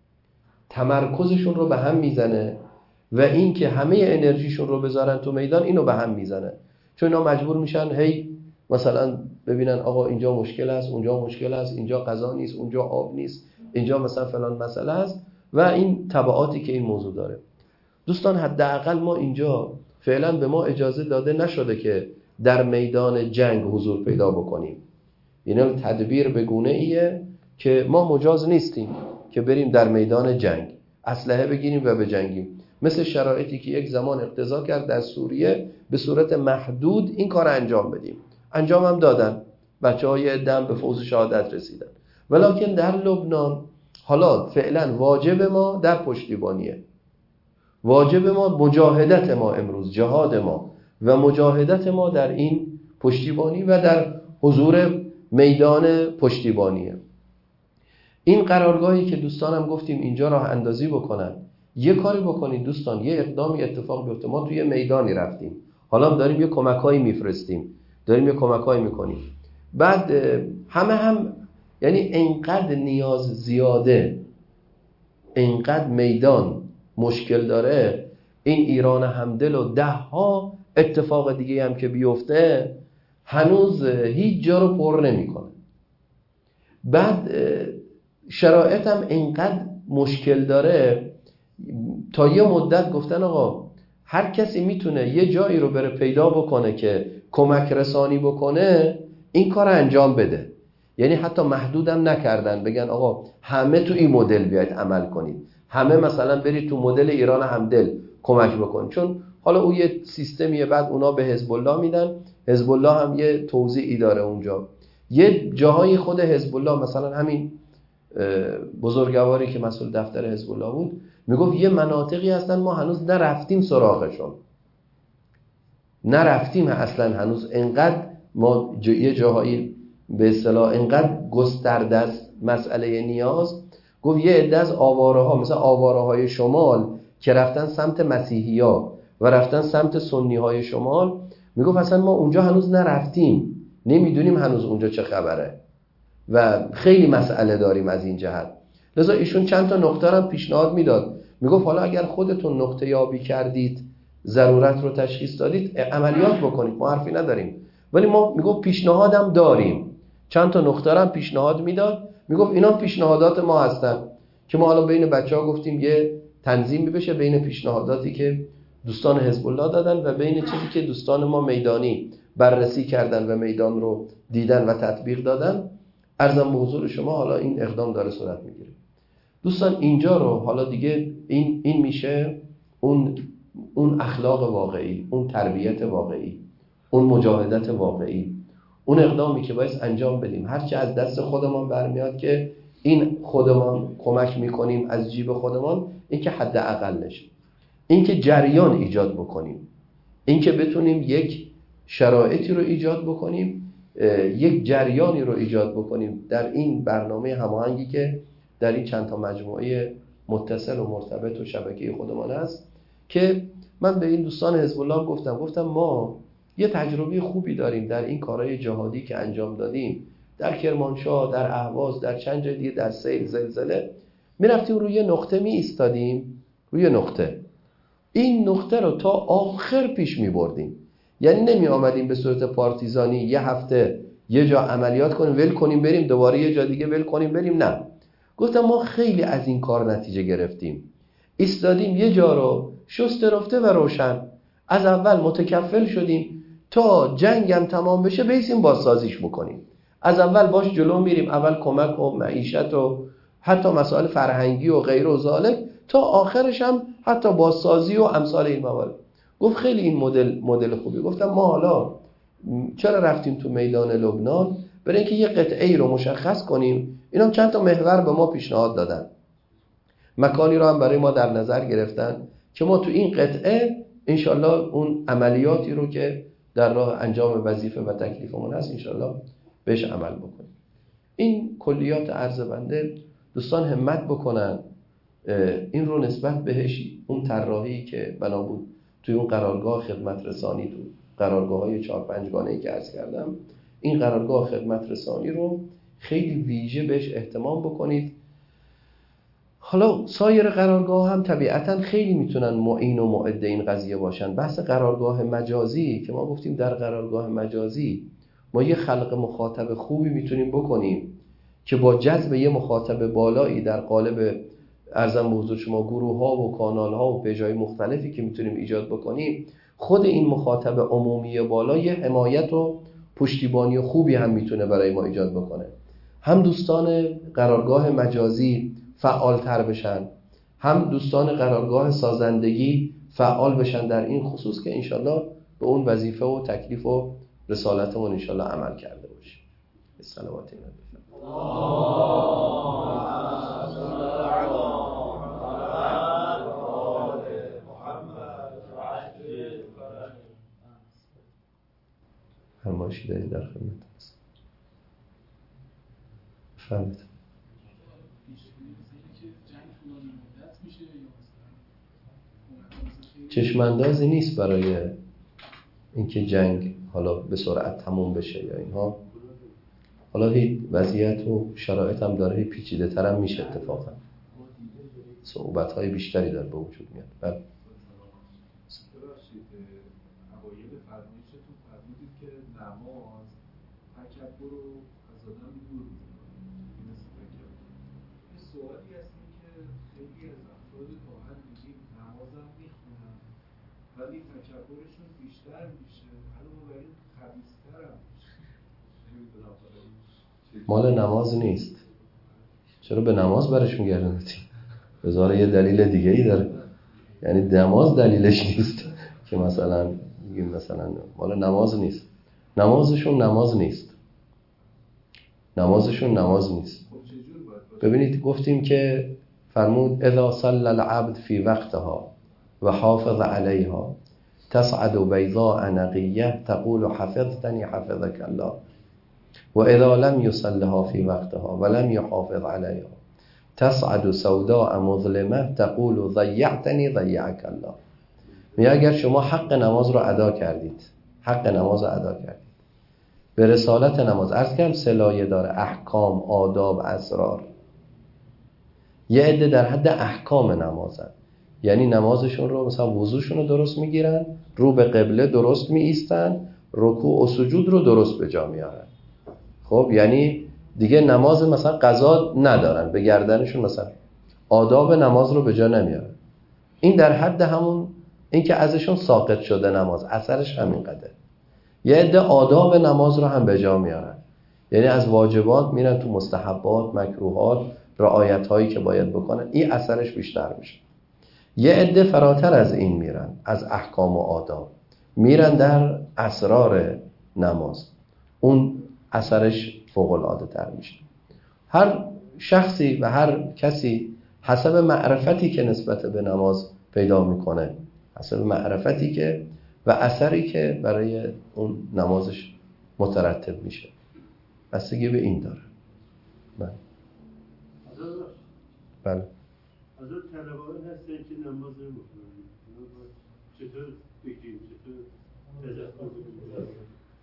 تمرکزشون رو به هم میزنه و این که همه انرژیشون رو بذارن تو میدان اینو به هم میزنه، چون اینا مجبور میشن هی مثلا ببینن آقا اینجا مشکل است، اونجا مشکل است، اینجا غذا نیست، اونجا آب نیست، اینجا مثلا فلان مسئله است و این تبعاتی که این موضوع داره. دوستان حداقل ما اینجا فعلا به ما اجازه داده نشده که در میدان جنگ حضور پیدا بکنیم. یعنی تدبیر به گونه ایه که ما مجاز نیستیم که بریم در میدان جنگ اسلحه بگیریم و بجنگیم، مثل شرایطی که یک زمان اقتضا کرد در سوریه به صورت محدود این کار انجام بدیم. انجام هم دادن، بچه‌های دم به فوز شهادت رسیدن. ولکن در لبنان حالا فعلا واجب ما در پشتیبانیه، واجب ما مجاهدت ما امروز، جهاد ما و مجاهدت ما در این پشتیبانی و در حضور میدان پشتیبانیه. این قرارگاهی که دوستانم گفتیم اینجا راه اندازی بکنن، یه کاری بکنید دوستان، یه اقدامی اتفاق بیفته. ما توی میدانی رفتیم، حالا داریم یه کمکایی میفرستیم، داریم یه کمکایی میکنیم، بعد همه هم یعنی اینقدر نیاز زیاده، اینقدر میدان مشکل داره، این ایران همدل و ده ها اتفاق دیگه هم که بیفته هنوز هیچ جا رو پر نمیکنه. بعد شرایط هم اینقدر مشکل داره، تا یه مدت گفتن آقا هر کسی میتونه یه جایی رو بره پیدا بکنه که کمک رسانی بکنه این کار انجام بده. یعنی حتی محدودم نکردن بگن آقا همه تو این مدل بیاید عمل کنید، همه مثلا برید تو مدل ایران همدل کمک بکنید، چون حالا اون یه سیستمیه، بعد اونا به حزب الله میدن، حزب الله هم یه توزیعی داره اونجا. یه جاهای خود حزب الله مثلا همین بزرگواری که مسئول دفتر حزب الله بود میگفت یه مناطقی هستن ما هنوز نرفتیم سراغشون، نرفتیم اصلا هنوز، انقدر ما ج... یه جاهایی به اصطلاح انقدر گسترده است مسئله نیاز. گفت یه عده از آواره ها مثلا آواره های شمال که رفتن سمت مسیحی ها و رفتن سمت سنی های شمال، میگفت اصلا ما اونجا هنوز نرفتیم، نمیدونیم هنوز اونجا چه خبره و خیلی مسئله داریم از این جهت. لذا ایشون چند تا نکته هم پیشنهاد میداد، میگفت حالا اگر خودتون نقطه یابی کردید، ضرورت رو تشخیص دادید، عملیات بکنید، ما حرفی نداریم، ولی ما میگفت پیشنهادم داریم. چند تا نقطه هم پیشنهاد میداد، میگفت اینا پیشنهادات ما هستن که ما حالا بین بچه‌ها گفتیم یه تنظیمی بشه بین پیشنهاداتی که دوستان حزب الله دادن و بین چیزی که دوستان ما میدانی بررسی کردن و میدان رو دیدن و تطبیق دادن. عرضم به حضور شما حالا این اقدام داره صورت میگیره. دوستان اینجا رو حالا دیگه این این میشه اون اون اخلاق واقعی، اون تربیت واقعی، اون مجاهدت واقعی، اون اقدامی که باید انجام بدیم هرچه از دست خودمان برمیاد که این خودمان کمک میکنیم از جیب خودمان، این که حد اقلش، این که جریان ایجاد بکنیم، این که بتونیم یک شرایطی رو ایجاد بکنیم، یک جریانی رو ایجاد بکنیم در این برنامه هماهنگی که در این چند تا مجموعه متصل و مرتبط و شبکه خودمان هست. که من به این دوستان حزب الله گفتم گفتم ما یه تجربه خوبی داریم در این کارهای جهادی که انجام دادیم، در کرمانشاه، در اهواز، در چند جای دیگه، در سیل، زلزله، میرفتیم روی نقطه می ایستادیم، روی نقطه این نقطه رو تا آخر پیش می بردیم. یعنی نمی آمدیم به صورت پارتیزانی یه هفته یه جا عملیات کنیم ول کنیم بریم، دوباره یه جا دیگه ول کنیم بریم، نه. گفتم ما خیلی از این کار نتیجه گرفتیم، ایستادیم یه جا رو شسته رفته و روشن، از اول متکفل شدیم تا جنگم تمام بشه بیسیم بازسازیش بکنیم، از اول باش جلو میریم، اول کمک و معیشت و حتی مسائل فرهنگی و غیر و ذالک، تا آخرش هم حتی بازسازی و امثال این موارد. گفت خیلی این مدل مدل خوبی. گفتم ما حالا چرا رفتیم تو میدان لبنان؟ برای اینکه یه قطعه ای رو مشخص کنیم. اینا چند تا محور به ما پیشنهاد دادن، مکانی رو هم برای ما در نظر گرفتن که ما تو این قطعه انشالله اون عملیاتی رو که در راه انجام وظیفه و تکلیفمون هست انشالله بهش عمل بکنیم. این کلیات عرض بنده، دوستان همت بکنن این رو نسبت بهش اون طراحی که بنا بود توی اون قرارگاه خدمت رسانی، تو قرارگاه های چهار پنجگانه‌ای که عرض کردم، این قرارگاه خدمت رسانی رو خیلی ویژه بهش اهتمام بکنید. حالا سایر قرارگاه هم طبیعتاً خیلی میتونن معین و معد این قضیه باشن. بحث قرارگاه مجازی که ما گفتیم، در قرارگاه مجازی ما یه خلق مخاطب خوبی میتونیم بکنیم که با جذب یه مخاطب بالایی در قالب ارزم به حضور شما گروه ها و کانال ها و پیج‌های مختلفی که میتونیم ایجاد بکنیم، خود این مخاطب عمومی بالا یه حمایت و پشتیبانی خوبی هم میتونه برای ما ایجاد بکنه. هم دوستان قرارگاه مجازی فعالتر بشن، هم دوستان قرارگاه سازندگی فعال بشن در این خصوص که انشالله به اون وظیفه و تکلیف و رسالتمون انشالله عمل کرده باشیم. الصلوات علی فرمایشی دارید در خدمت هست. فهمید چشماندازی نیست برای اینکه جنگ حالا به سرعت تموم بشه یا اینها. حالا هی وضعیت و شرایط هم داره، هی پیچیده تر هم میشه، اتفاقا صعوبت های بیشتری داره به وجود میاد. بله اوایل فرمایشتون فرمودید که نماز تکبر رو از آدم دور می‌کنه. یه سوالی هست این که خیلی از افراد کهن میگیم نمازم میخونن ولی تکبرشون بیشتر میشه، علاوه بر این خبیث‌تر هم میشه. نمی‌دونم مال نماز نیست. چرا به نماز برش میگردید؟ بذاره یه دلیل دیگه ای داره. یعنی نماز دلیلش نیست که مثلا میگیم مثلا مال نماز نیست. نمازشون نماز نیست. نمازشون نماز نیست. ببینید گفتیم که فرمود اذا صلى العبد في وقتها و حافظ عليها تصعد بيضاء نقية تقول حفظتني حفظك الله و اذا لم يصلها في وقتها و لم يحافظ عليها تصعد سوداء مظلمة تقول ضيعتني ضيعك الله. میگه اگر شما حق نماز رو ادا کردید، حق نماز رو ادا کردید، به رسالت نماز عرض کردم سلایه داره، احکام، آداب، اسرار. یه عده در حد احکام نمازن، یعنی نمازشون رو مثلا وضوشون رو درست میگیرن، رو به قبله درست می ایستن، رکوع و سجود رو درست به جا میارن. خب یعنی دیگه نماز مثلا قضا ندارن، به گردنشون مثلا آداب نماز رو به جا نمیارن. این در حد همون این که ازشون ساقط شده نماز، اثرش همین قدر. یه عده آداب نماز رو هم به جا میارن، یعنی از واجبات میرن تو مستحبات، مکروهات، رعایت هایی که باید بکنن، این اثرش بیشتر میشه. یه عده فراتر از این میرن، از احکام و آداب میرن در اسرار نماز، اون اثرش فوق العاده تر میشه. هر شخصی و هر کسی حسب معرفتی که نسبت به نماز پیدا میکنه، حسب معرفتی که و اثری که برای اون نمازش مترتب میشه، بستگی به این داره. بله بله حضرت طلبان هستن که نماز رو بکنن، چطور بگیم، چطور تذکر بگیم؟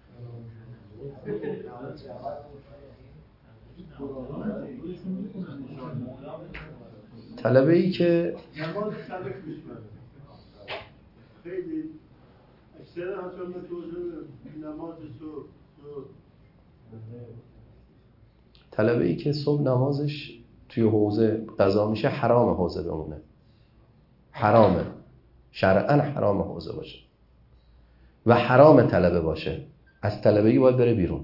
طلبه ای که نماز سبک میشمنه خیلی اکثر حتی متوجه نماز صبح طلبه ای که صبح نمازش توی حوزه قضا میشه، حرام حوزه بمونه، حرامه، شرعاً حرام حوزه باشه و حرام طلبه باشه، از طلبگی باید بره بیرون.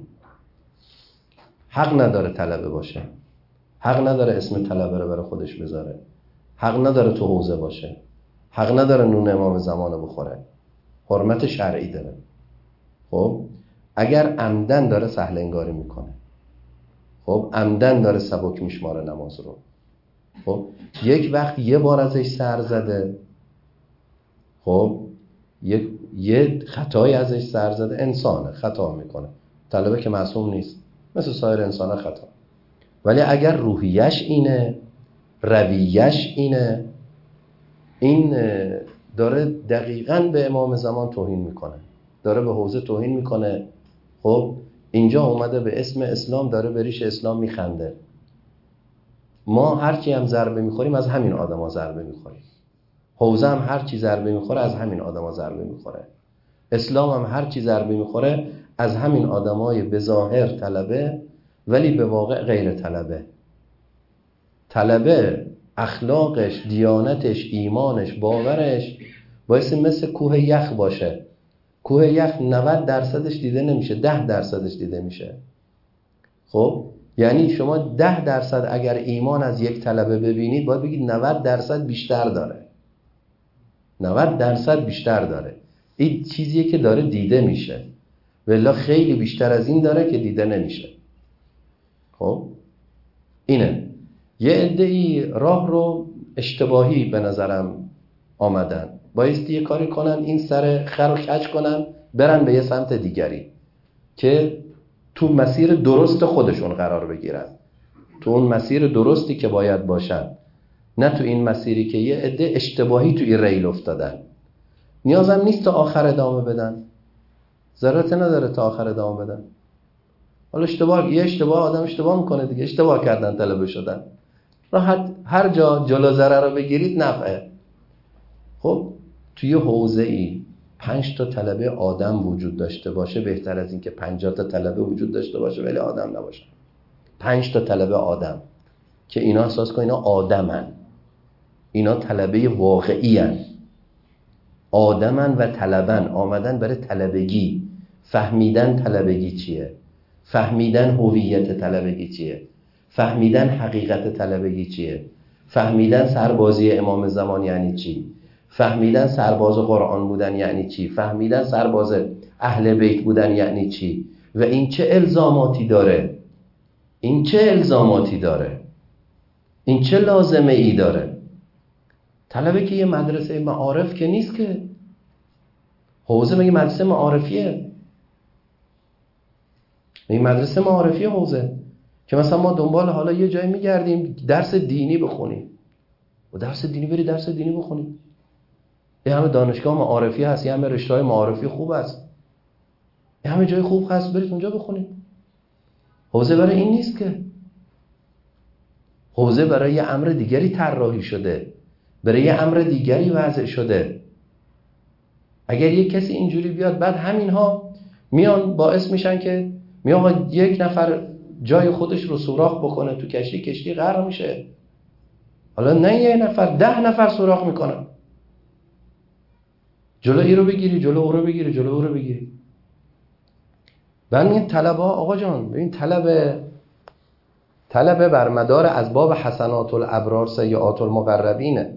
حق نداره طلبه باشه، حق نداره اسم طلبه رو برای خودش بذاره، حق نداره تو حوزه باشه، حق نداره نون امام زمانه بخوره، حرمت شرعی داره. خب اگر عمدن داره سهل انگاری میکنه، خب عمدن داره سبک میشماره نماز رو، خب یک وقت یه بار ازش سر زده، خب یک یه خطایی ازش سر زده، انسانه خطا میکنه، طلبه که معصوم نیست، مثل سایر انسان خطا. ولی اگر روحیش اینه، رویش اینه، این داره دقیقاً به امام زمان توهین میکنه، داره به حوزه توهین میکنه. خب اینجا اومده به اسم اسلام داره به ریش اسلام میخنده. ما هرچی هم ضربه میخوریم از همین آدما ضربه میخوریم. حوزه هم هرچی ضربه میخوره از همین آدما ضربه میخوره. اسلام هم هرچی ضربه میخوره از همین آدمای به ظاهر طلبه ولی به واقع غیر طلبه. طلبه اخلاقش، دیانتش، ایمانش، باورش باعث مثل کوه یخ باشه. کوه یخ نود درصدش دیده نمیشه، ده درصدش دیده میشه. خب یعنی شما ده درصد اگر ایمان از یک طلبه ببینید باید بگید نود درصد بیشتر داره. نود درصد بیشتر داره. این چیزیه که داره دیده میشه. والله خیلی بیشتر از این داره که دیده نمیشه. خب اینه. یه عده‌ای راه رو اشتباهی به نظرم آمدن، بایستی یه کاری کنن این سر خر رو کج کنن برن به یه سمت دیگری که تو مسیر درست خودشون قرار بگیرن، تو اون مسیر درستی که باید باشن، نه تو این مسیری که یه عده اشتباهی تو این ریل افتادن. نیازم نیست تا آخر ادامه بدن، ضرورت نداره تا آخر ادامه بدن. حالا اشتباه، یه اشتباه آدم اشتباه میکنه دیگه، اشتباه کردن طلبه شدن، راحت هر جا جلو ضرر رو بگیرید نفعه. خب توی حوزه ای پنج تا طلبه آدم وجود داشته باشه بهتر از این که پنجاه تا طلبه وجود داشته باشه ولی آدم نباشه. پنج تا طلبه آدم که اینا احساس کن اینا آدمن، اینا طلبه واقعی هن. آدمن و طلبن، آمدن برای طلبگی، فهمیدن طلبگی چیه، فهمیدن هویت طلبگی چیه، فهمیدن حقیقت طلبگی چیه، فهمیدن سربازی امام زمان یعنی چی، فهمیدن سرباز قرآن بودن یعنی چی، فهمیدن سرباز اهل بیت بودن یعنی چی و این چه الزاماتی داره، این چه الزاماتی داره، این چه لازمه ای داره. طلبه که یه مدرسه معارف که نیست که، حوزه مگه مدرسه معارفیه؟ این مدرسه معارفی حوزه که مثلا ما دنبال حالا یه جایی میگردیم درس دینی بخونیم و درس دینی بری درس دینی بخونیم. یه همه دانشگاه معارفی هست، یه همه رشته‌های معارفی خوب هست، یه همه جای خوب هست برید اونجا بخونید. حوزه برای این نیست که، حوزه برای یه امر دیگری طراحی شده، برای یه امر دیگری وضع شده. اگر یک کسی اینجوری بیاد بعد همینها میان باعث میشن که میان یک نفر جای خودش رو سوراخ بکنه تو کشتی، کشتی غرق میشه. حالا نه یه نفر، ده نفر سوراخ میکنن. جلو ای رو بگیری، جلو او رو بگیری، جلو او رو بگیری. بعد این طلبه ها آقا جان، ببین طلبه طلبه بر مدار از باب حسنات الابرار سیئات المقربینه.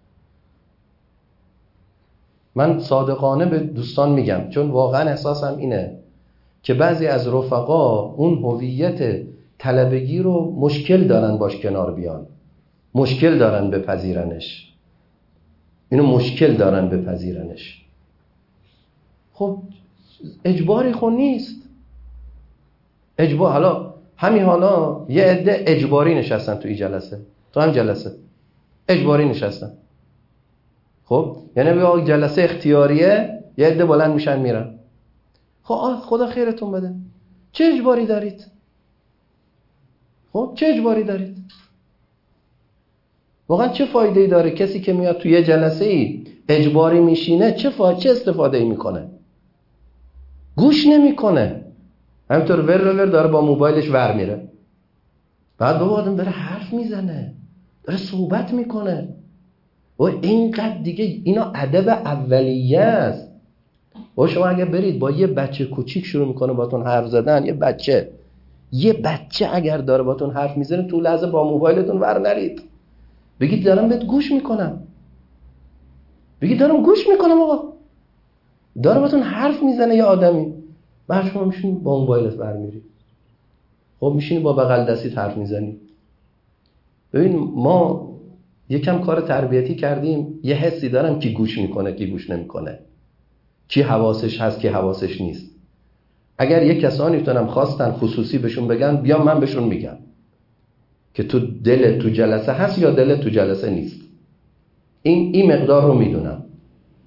من صادقانه به دوستان میگم چون واقعا احساسم اینه که بعضی از رفقا اون هویت طلبگی رو مشکل دارن باش کنار بیان، مشکل دارن بپذیرنش، اینو مشکل دارن بپذیرنش. خب اجباری خون نیست، اجبار. حالا همین حالا یه عده اجباری نشستن تو این جلسه، تو هم جلسه اجباری نشستن. خب یعنی بیا جلسه اختیاریه، یه عده بلند میشن میرن. خب خدا خیرتون بده، چه اجباری دارید؟ خب چه اجباری دارید؟ واقعا چه فایده ای داره کسی که میاد توی یه جلسه ای اجباری میشینه؟ چه فا... چه استفاده ای میکنه؟ گوش نمیکنه، همینطور ور ور داره با موبایلش ور میره. بعد بابا آدم داره حرف میزنه، داره صحبت میکنه و اینقدر دیگه اینا ادب اولیه است. و شما اگه برید با یه بچه کوچیک شروع میکنه باتون حرف زدن، یه بچه یه بچه اگر داره باتون حرف میزنه تو لحظه با موبایلتون ور نرید، بگید دارم بهت گوش میکنم، بگید دارم گوش میکنم آقا، داره باتون حرف میزنه یه آدمی. بعد شما میشونی با موبایلت ور میری، خب میشینی با بغل دستیت حرف میزنی. ببین ما یکم کار تربیتی کردیم، یه حسی دارم کی گوش میکنه کی گوش نمیکنه، کی حواسش هست کی حواسش نیست. اگر یک کسانی تونم خواستن خصوصی بهشون بگن بیا من بهشون میگم که تو دل تو جلسه هست یا دل تو جلسه نیست. این این مقدار رو میدونم.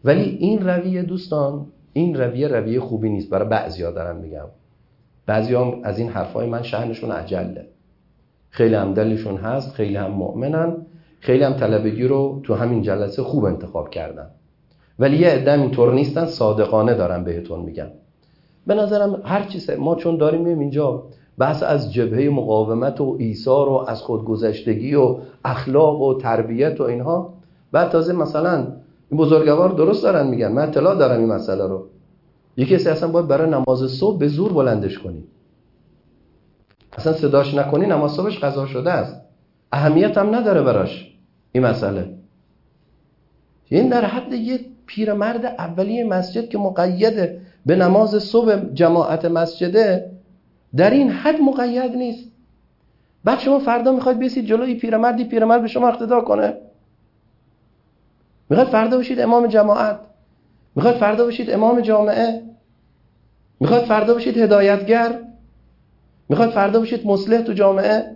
ولی این رویه دوستان، این رویه رویه خوبی نیست. برای بعضیا دارم میگم، بعضیا از این حرفای من شأنشون عجله، خیلی هم دلشون هست، خیلی هم مؤمنن، خیلی هم طلبگی رو تو همین جلسه خوب انتخاب کردن، ولی یه عده اینطور نیستن. صادقانه دارم بهتون میگم. به نظرم هر چیزه ما چون داریم مییم اینجا بحث از جبهه مقاومت و ایثار و از خودگذشتگی و اخلاق و تربیت و اینها، بعد تازه مثلا این بزرگوار درست دارن میگن، من اطلاع دارم این مسئله رو، یکی کسی اصلا باید برای نماز صبح به زور بلندش کنی، اصلا صداش نکنی نماز صبحش قضا شده است، اهمیت هم نداره براش این مسئله. این در حد یه پیرمرد اولیه مسجد که مقید به نماز صبح جماعت مسجده، در این حد مقید نیست. بعد شما فردا میخواید بیسید جلوی پیرمردی، پیرمرد به شما اقتدا کنه؟ میخواید فردا باشید امام جماعت؟ میخواید فردا باشید امام جامعه؟ میخواید فردا باشید هدایتگر؟ میخواید فردا باشید مصلح تو جامعه؟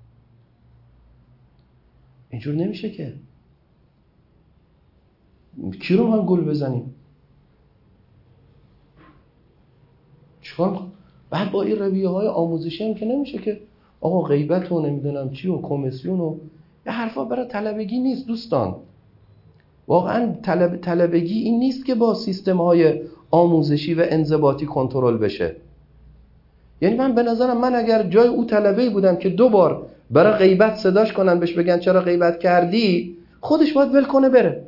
اینجور نمیشه که. کی رو ما گل بزنیم؟ چون بعد با این رویه های آموزشی هم که نمیشه که آقا غیبت و نمیدونم چی و کمیسیون و یه حرفا برای طلبگی نیست دوستان. واقعا طلب طلبگی این نیست که با سیستم های آموزشی و انضباطی کنترل بشه. یعنی من به نظرم من اگر جای او طلبه‌ای بودم که دو بار برای غیبت صداش کنن بهش بگن چرا غیبت کردی، خودش باید ول کنه بره.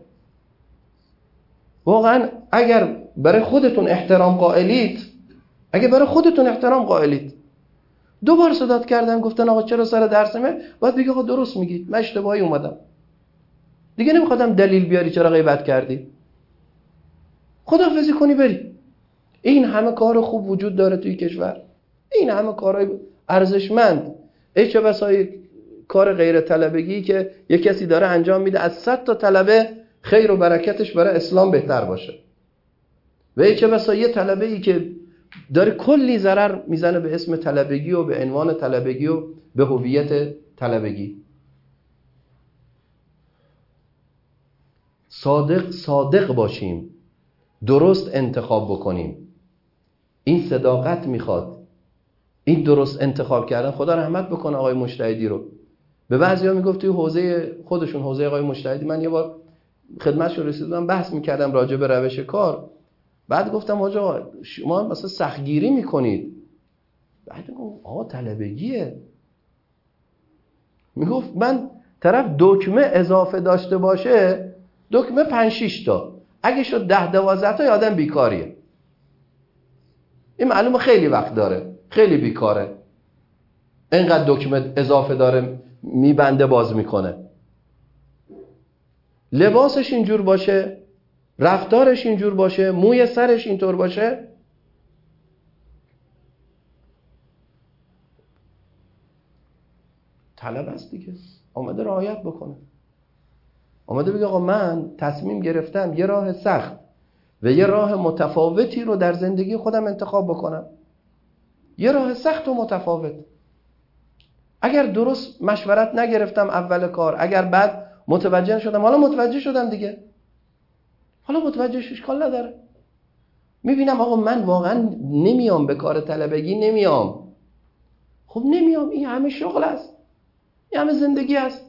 واقعا اگر برای خودتون احترام قائلید، اگر برای خودتون احترام قائلید، دو بار صدات کردن گفتن آقا چرا سر درسمه، باید بگی آقا درست میگید من اشتباهی اومدم، دیگه نمیخوادم دلیل بیاری چرا غیبت کردی، خداحافظی کنی بری. این همه کار خوب وجود داره توی کشور، این همه کارهای ارزشمند. ای چه بسای کار غیر طلبگی که یک کسی داره انجام میده، از صد تا طلبه خیر و برکتش برای اسلام بهتر باشه، و ای چه بسای یه طلبه‌ای که داره کلی ضرر میزنه به اسم طلبگی و به عنوان طلبگی و به هویت طلبگی. صادق صادق باشیم، درست انتخاب بکنیم. این صداقت میخواد، این درست انتخاب کردن. خدا رحمت بکنه آقای مجتهدی رو. به بعضیا میگفت توی حوزه خودشون، حوزه آقای مجتهدی، من یه بار خدمتش رسیدم بحث میکردم راجع به روش کار، بعد گفتم آقا شما مثلا سختگیری میکنید. بعد گفتم آقا طلبگیه. میگفت من طرف دکمه اضافه داشته باشه، دکمه پنج شش تا، اگه شد ده دوازده تا آدم بیکاریه. این معلومه خیلی وقت داره، خیلی بیکاره، اینقدر دکمه اضافه داره میبنده باز میکنه. لباسش اینجور باشه، رفتارش اینجور باشه، موی سرش اینطور باشه، طلب است دیگه. آمده رعایت بکنه، آمده بگه آقا من تصمیم گرفتم یه راه سخت و یه راه متفاوتی رو در زندگی خودم انتخاب بکنم، یه راه سخت و متفاوت. اگر درست مشورت نگرفتم اول کار، اگر بعد متوجه شدم، حالا متوجه شدم دیگه، حالا متوجه شش اشکال نداره. میبینم آقا من واقعا نمیام به کار طلبگی، نمیام. خب نمیام، این همه شغل است، این همه زندگی است،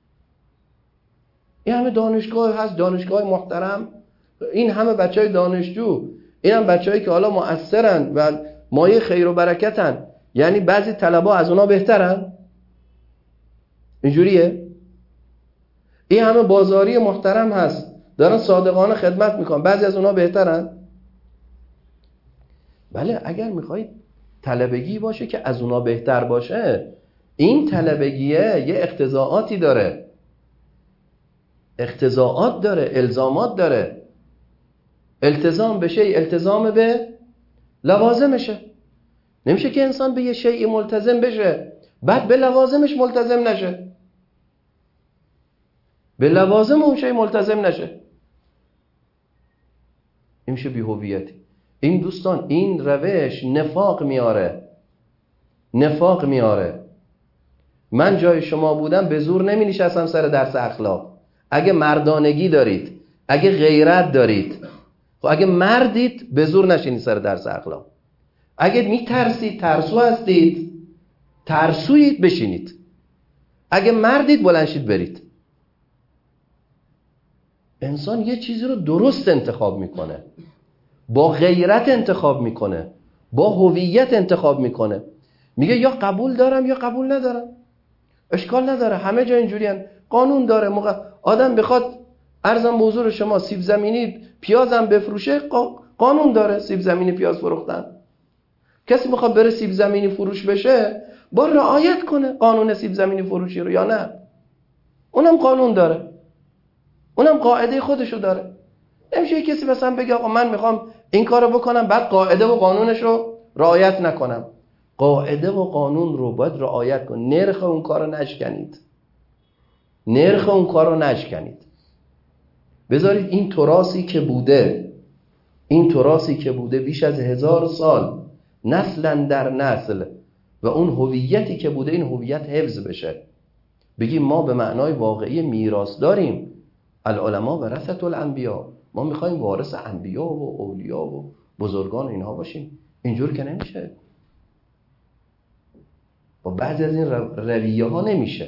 این همه دانشگاه هست، دانشگاه محترم، این همه بچهای دانشجو، این هم بچه‌هایی که حالا مؤثرن و مایه خیر و برکتن. یعنی بعضی طلبا از اونا بهترن؟ اینجوریه؟ این همه بازاری محترم هست، دارن صادقانه خدمت میکنن، بعضی از اونا بهترن؟ بله، اگر میخواید طلبگی باشه که از اونا بهتر باشه، این طلبگیه یه اقتضاعاتی داره، اقتضاعات داره، الزامات داره. التزام به شیء التزام به لوازمشه. نمیشه که انسان به یه شیء ملتزم بشه بعد به لوازمش ملتزم نشه، به لوازم اون شیء ملتزم نشه. این میشه بی‌هویتی. این دوستان، این روش نفاق میاره، نفاق میاره. من جای شما بودم به زور نمی نشستم سر درس اخلاق. اگه مردانگی دارید، اگه غیرت دارید، خب اگه مردید به زور نشینید سر درس اخلاق. اگه میترسید، ترسو هستید، ترسویید، بشینید. اگه مردید بلند شید برید. انسان یه چیزی رو درست انتخاب میکنه، با غیرت انتخاب میکنه، با هویت انتخاب میکنه. میگه یا قبول دارم یا قبول ندارم، اشکال نداره، همه جا اینجوری هن. قانون داره. موقع آدم بخواد ارزم به حضور شما سیب زمینی پیازم بفروشه، قانون داره سیب زمینی پیاز فروختن. کسی میخواد بره سیب زمینی فروش بشه با رعایت کنه قانون سیب زمینی فروشی رو، یا نه؟ اونم قانون داره، اونم قاعده خودشو داره. نمیشه کسی مثلا بگه آقا من میخوام این کارو بکنم بعد قاعده و قانونش رو رعایت نکنم. قاعده و قانون رو باید رعایت کن. نرخ اون کارو نشکنید، نرخ اون کارو نشکنید. بذارید این تراثی که بوده، این تراثی که بوده بیش از هزار سال نسلا در نسل، و اون هویتی که بوده این هویت حفظ بشه. بگیم ما به معنای واقعی میراث داریم. العلماء ورثة الانبیاء، ما میخوایم وارث انبیا و اولیا و بزرگان اینها باشیم. اینجور که نمیشه، با بعضی از این رویه ها نمیشه.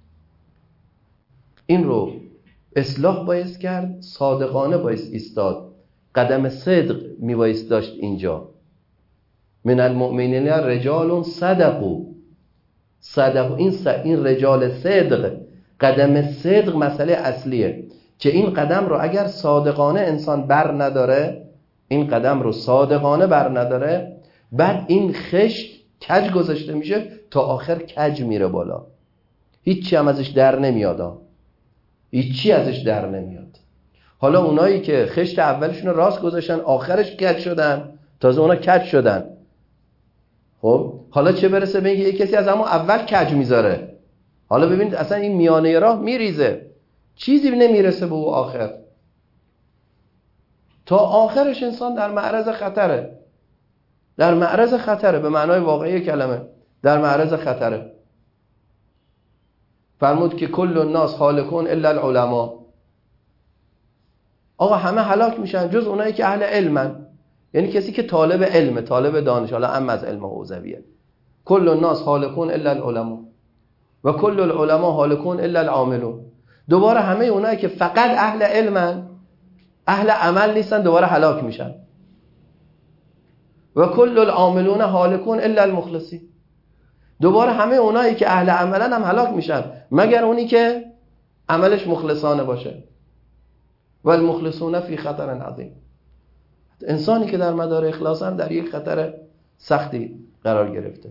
این رو اصلاح باید کرد، صادقانه باید ایستاد، قدم صدق میباید داشت اینجا. من المؤمنین رجال صدقوا صدقوا این س... این رجال صدق، قدم صدق مسئله اصلیه که این قدم رو اگر صادقانه انسان بر نداره، این قدم رو صادقانه بر نداره، بعد این خشت کج گذاشته میشه تا آخر کج میره بالا، هیچی هم ازش در نمیاد، هیچی ازش در نمیاد. حالا اونایی که خشت اولشون راست گذاشتن آخرش کج شدن، تازه اونا کج شدن. خب حالا چه برسه به اینکه یک کسی از همون اول کج میذاره. حالا ببینید اصلا این میانه راه میریزه، چیزی نمیرسه به او آخر. تا آخرش انسان در معرض خطره، در معرض خطره به معنای واقعی کلمه، در معرض خطره. فرمود که کل الناس هالکون الا العلماء. آقا همه هلاک میشن جز اونایی که اهل علمن، یعنی کسی که طالب علم، طالب دانش، حالا ام از علم حوزویه. کل الناس هالکون الا العلماء و کل العلماء هالکون الا العاملون. دوباره همه اونایی که فقط اهل علمن، اهل عمل نیستن، دوباره هلاک میشن. و کل العاملون هالکون الا المخلصین. دوباره همه اونایی که اهل عملن هم هلاک میشن مگر اونی که عملش مخلصانه باشه. و المخلصون فی خطر عظیم. انسانی که در مدار اخلاصن در یک خطر سختی قرار گرفته.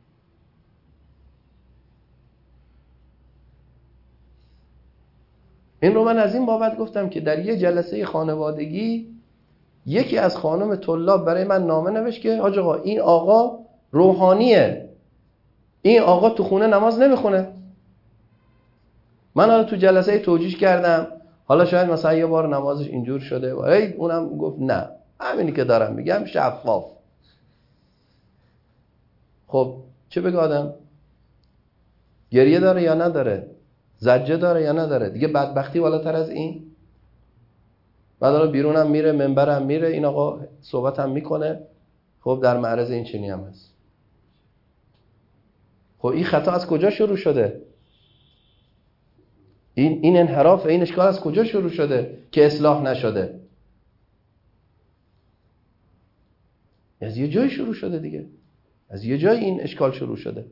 این رو من از این بابت گفتم که در یه جلسه خانوادگی یکی از خانم طلاب برای من نامه نوشت که حاج آقا این آقا روحانیه، این آقا تو خونه نماز نمیخونه. من حالا تو جلسه توجیه کردم، حالا شاید مثلا یه بار نمازش اینجور شده، ولی اونم گفت نه، همینی که دارم میگم شفاف. خب چه بگه آدم؟ گریه داره یا نداره؟ زجه داره یا نداره؟ دیگه بدبختی بالاتر از این؟ بعد حالا بیرونم میره، منبرم میره، این آقا صحبتم میکنه. خب در معرض این چنین هم هست. خب این خطا از کجا شروع شده؟ این این انحراف، این اشکال از کجا شروع شده که اصلاح نشده؟ از یه جای شروع شده دیگه، از یه جای این اشکال شروع شده.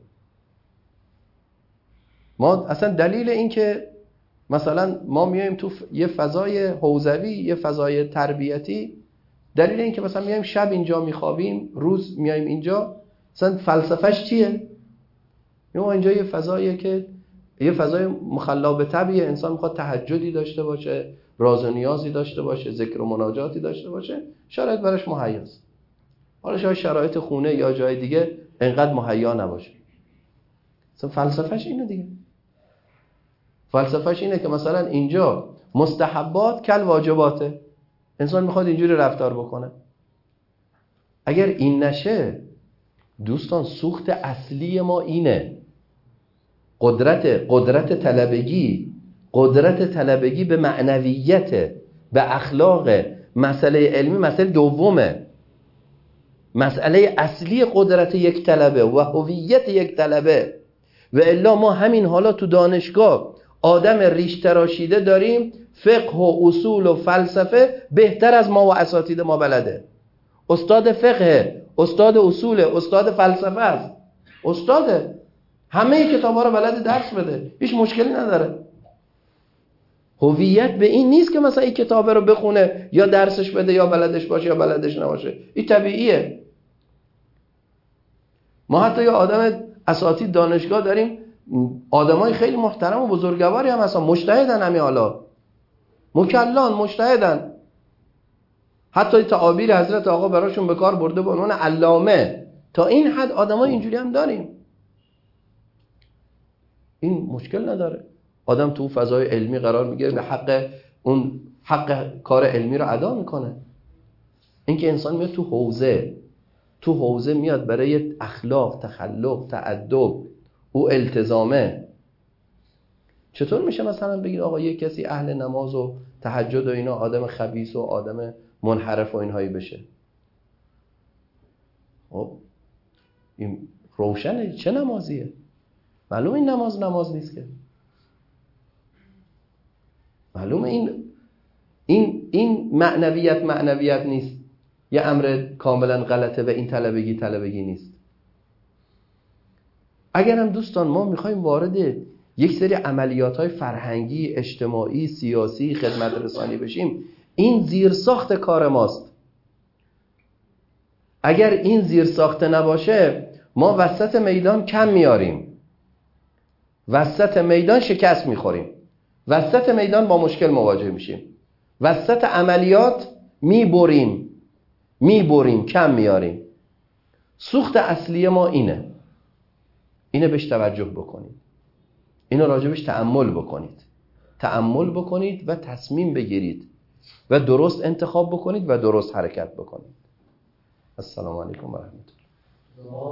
ما اصلا دلیل این که مثلا ما میایم تو یه فضای حوزوی، یه فضای تربیتی، دلیل این که مثلا میایم شب اینجا میخوابیم، روز میایم اینجا، مثلا فلسفهش چیه؟ ما اینجا یه فضاییه که یه فضای مخلا به طبیعه، انسان میخواد تهجدی داشته باشه، راز و نیازی داشته باشه، ذکر و مناجاتی داشته باشه، شرایط براش مهیاست. حالا شاید شرایط خونه یا جای دیگه انقدر مهیا نباشه. مثلا فلسفهش اینه دیگه. فلسفهش اینه که مثلا اینجا مستحبات کل واجباته، انسان میخواد اینجوری رفتار بکنه. اگر این نشه دوستان، سوخت اصلی ما اینه. قدرت قدرت طلبگی، قدرت طلبگی به معنویت، به اخلاق. مسئله علمی مسئله دومه. مسئله اصلی قدرت یک طلبه و هویت یک طلبه. و الا ما همین حالا تو دانشگاه آدم ریش تراشیده داریم، فقه و اصول و فلسفه بهتر از ما و اساتید ما بلده. استاد فقه، استاد اصول، استاد فلسفه است، استاده، همه کتابا رو بلده درس بده، هیچ مشکلی نداره. هویت به این نیست که مثلا این کتاب رو بخونه یا درسش بده یا بلدش باشه یا بلدش نباشه، این طبیعیه. ما حتی یه آدم اساتید دانشگاه داریم، آدمای خیلی محترم و بزرگواری هم هستن، مجتهدن، همین حالا مکلان مجتهدن، حتی تعابیر حضرت آقا براشون به کار برده به عنوان علامه. تا این حد آدمای اینجوری هم داریم. این مشکل نداره. آدم تو فضای علمی قرار میگیره، به حق اون حق کار علمی رو ادا میکنه. اینکه انسان میاد تو حوزه تو حوزه میاد برای اخلاق، تخلق، تأدب، او التزامه. چطور میشه مثلا بگید آقا یک کسی اهل نماز و تهجد و اینا آدم خبیث و آدم منحرف و اینهایی بشه؟ خب این روشنه، چه نمازیه؟ معلومه این نماز نماز نیست که. معلومه این این این معنویت معنویت نیست، یه امر کاملا غلطه و این طلبگی طلبگی نیست. اگر هم دوستان ما میخوایم وارد یک سری عملیات‌های فرهنگی، اجتماعی، سیاسی، خدمت رسانی بشیم، این زیرساخت کار ماست. اگر این زیرساخت نباشه ما وسط میدان کم میاریم، وسط میدان شکست میخوریم، وسط میدان با مشکل مواجه میشیم، وسط عملیات میبریم میبریم کم میاریم. سوخت اصلی ما اینه. اینه بهش توجه بکنید، اینو راجبش تأمل بکنید تأمل بکنید و تصمیم بگیرید و درست انتخاب بکنید و درست حرکت بکنید. السلام علیکم و رحمت الله.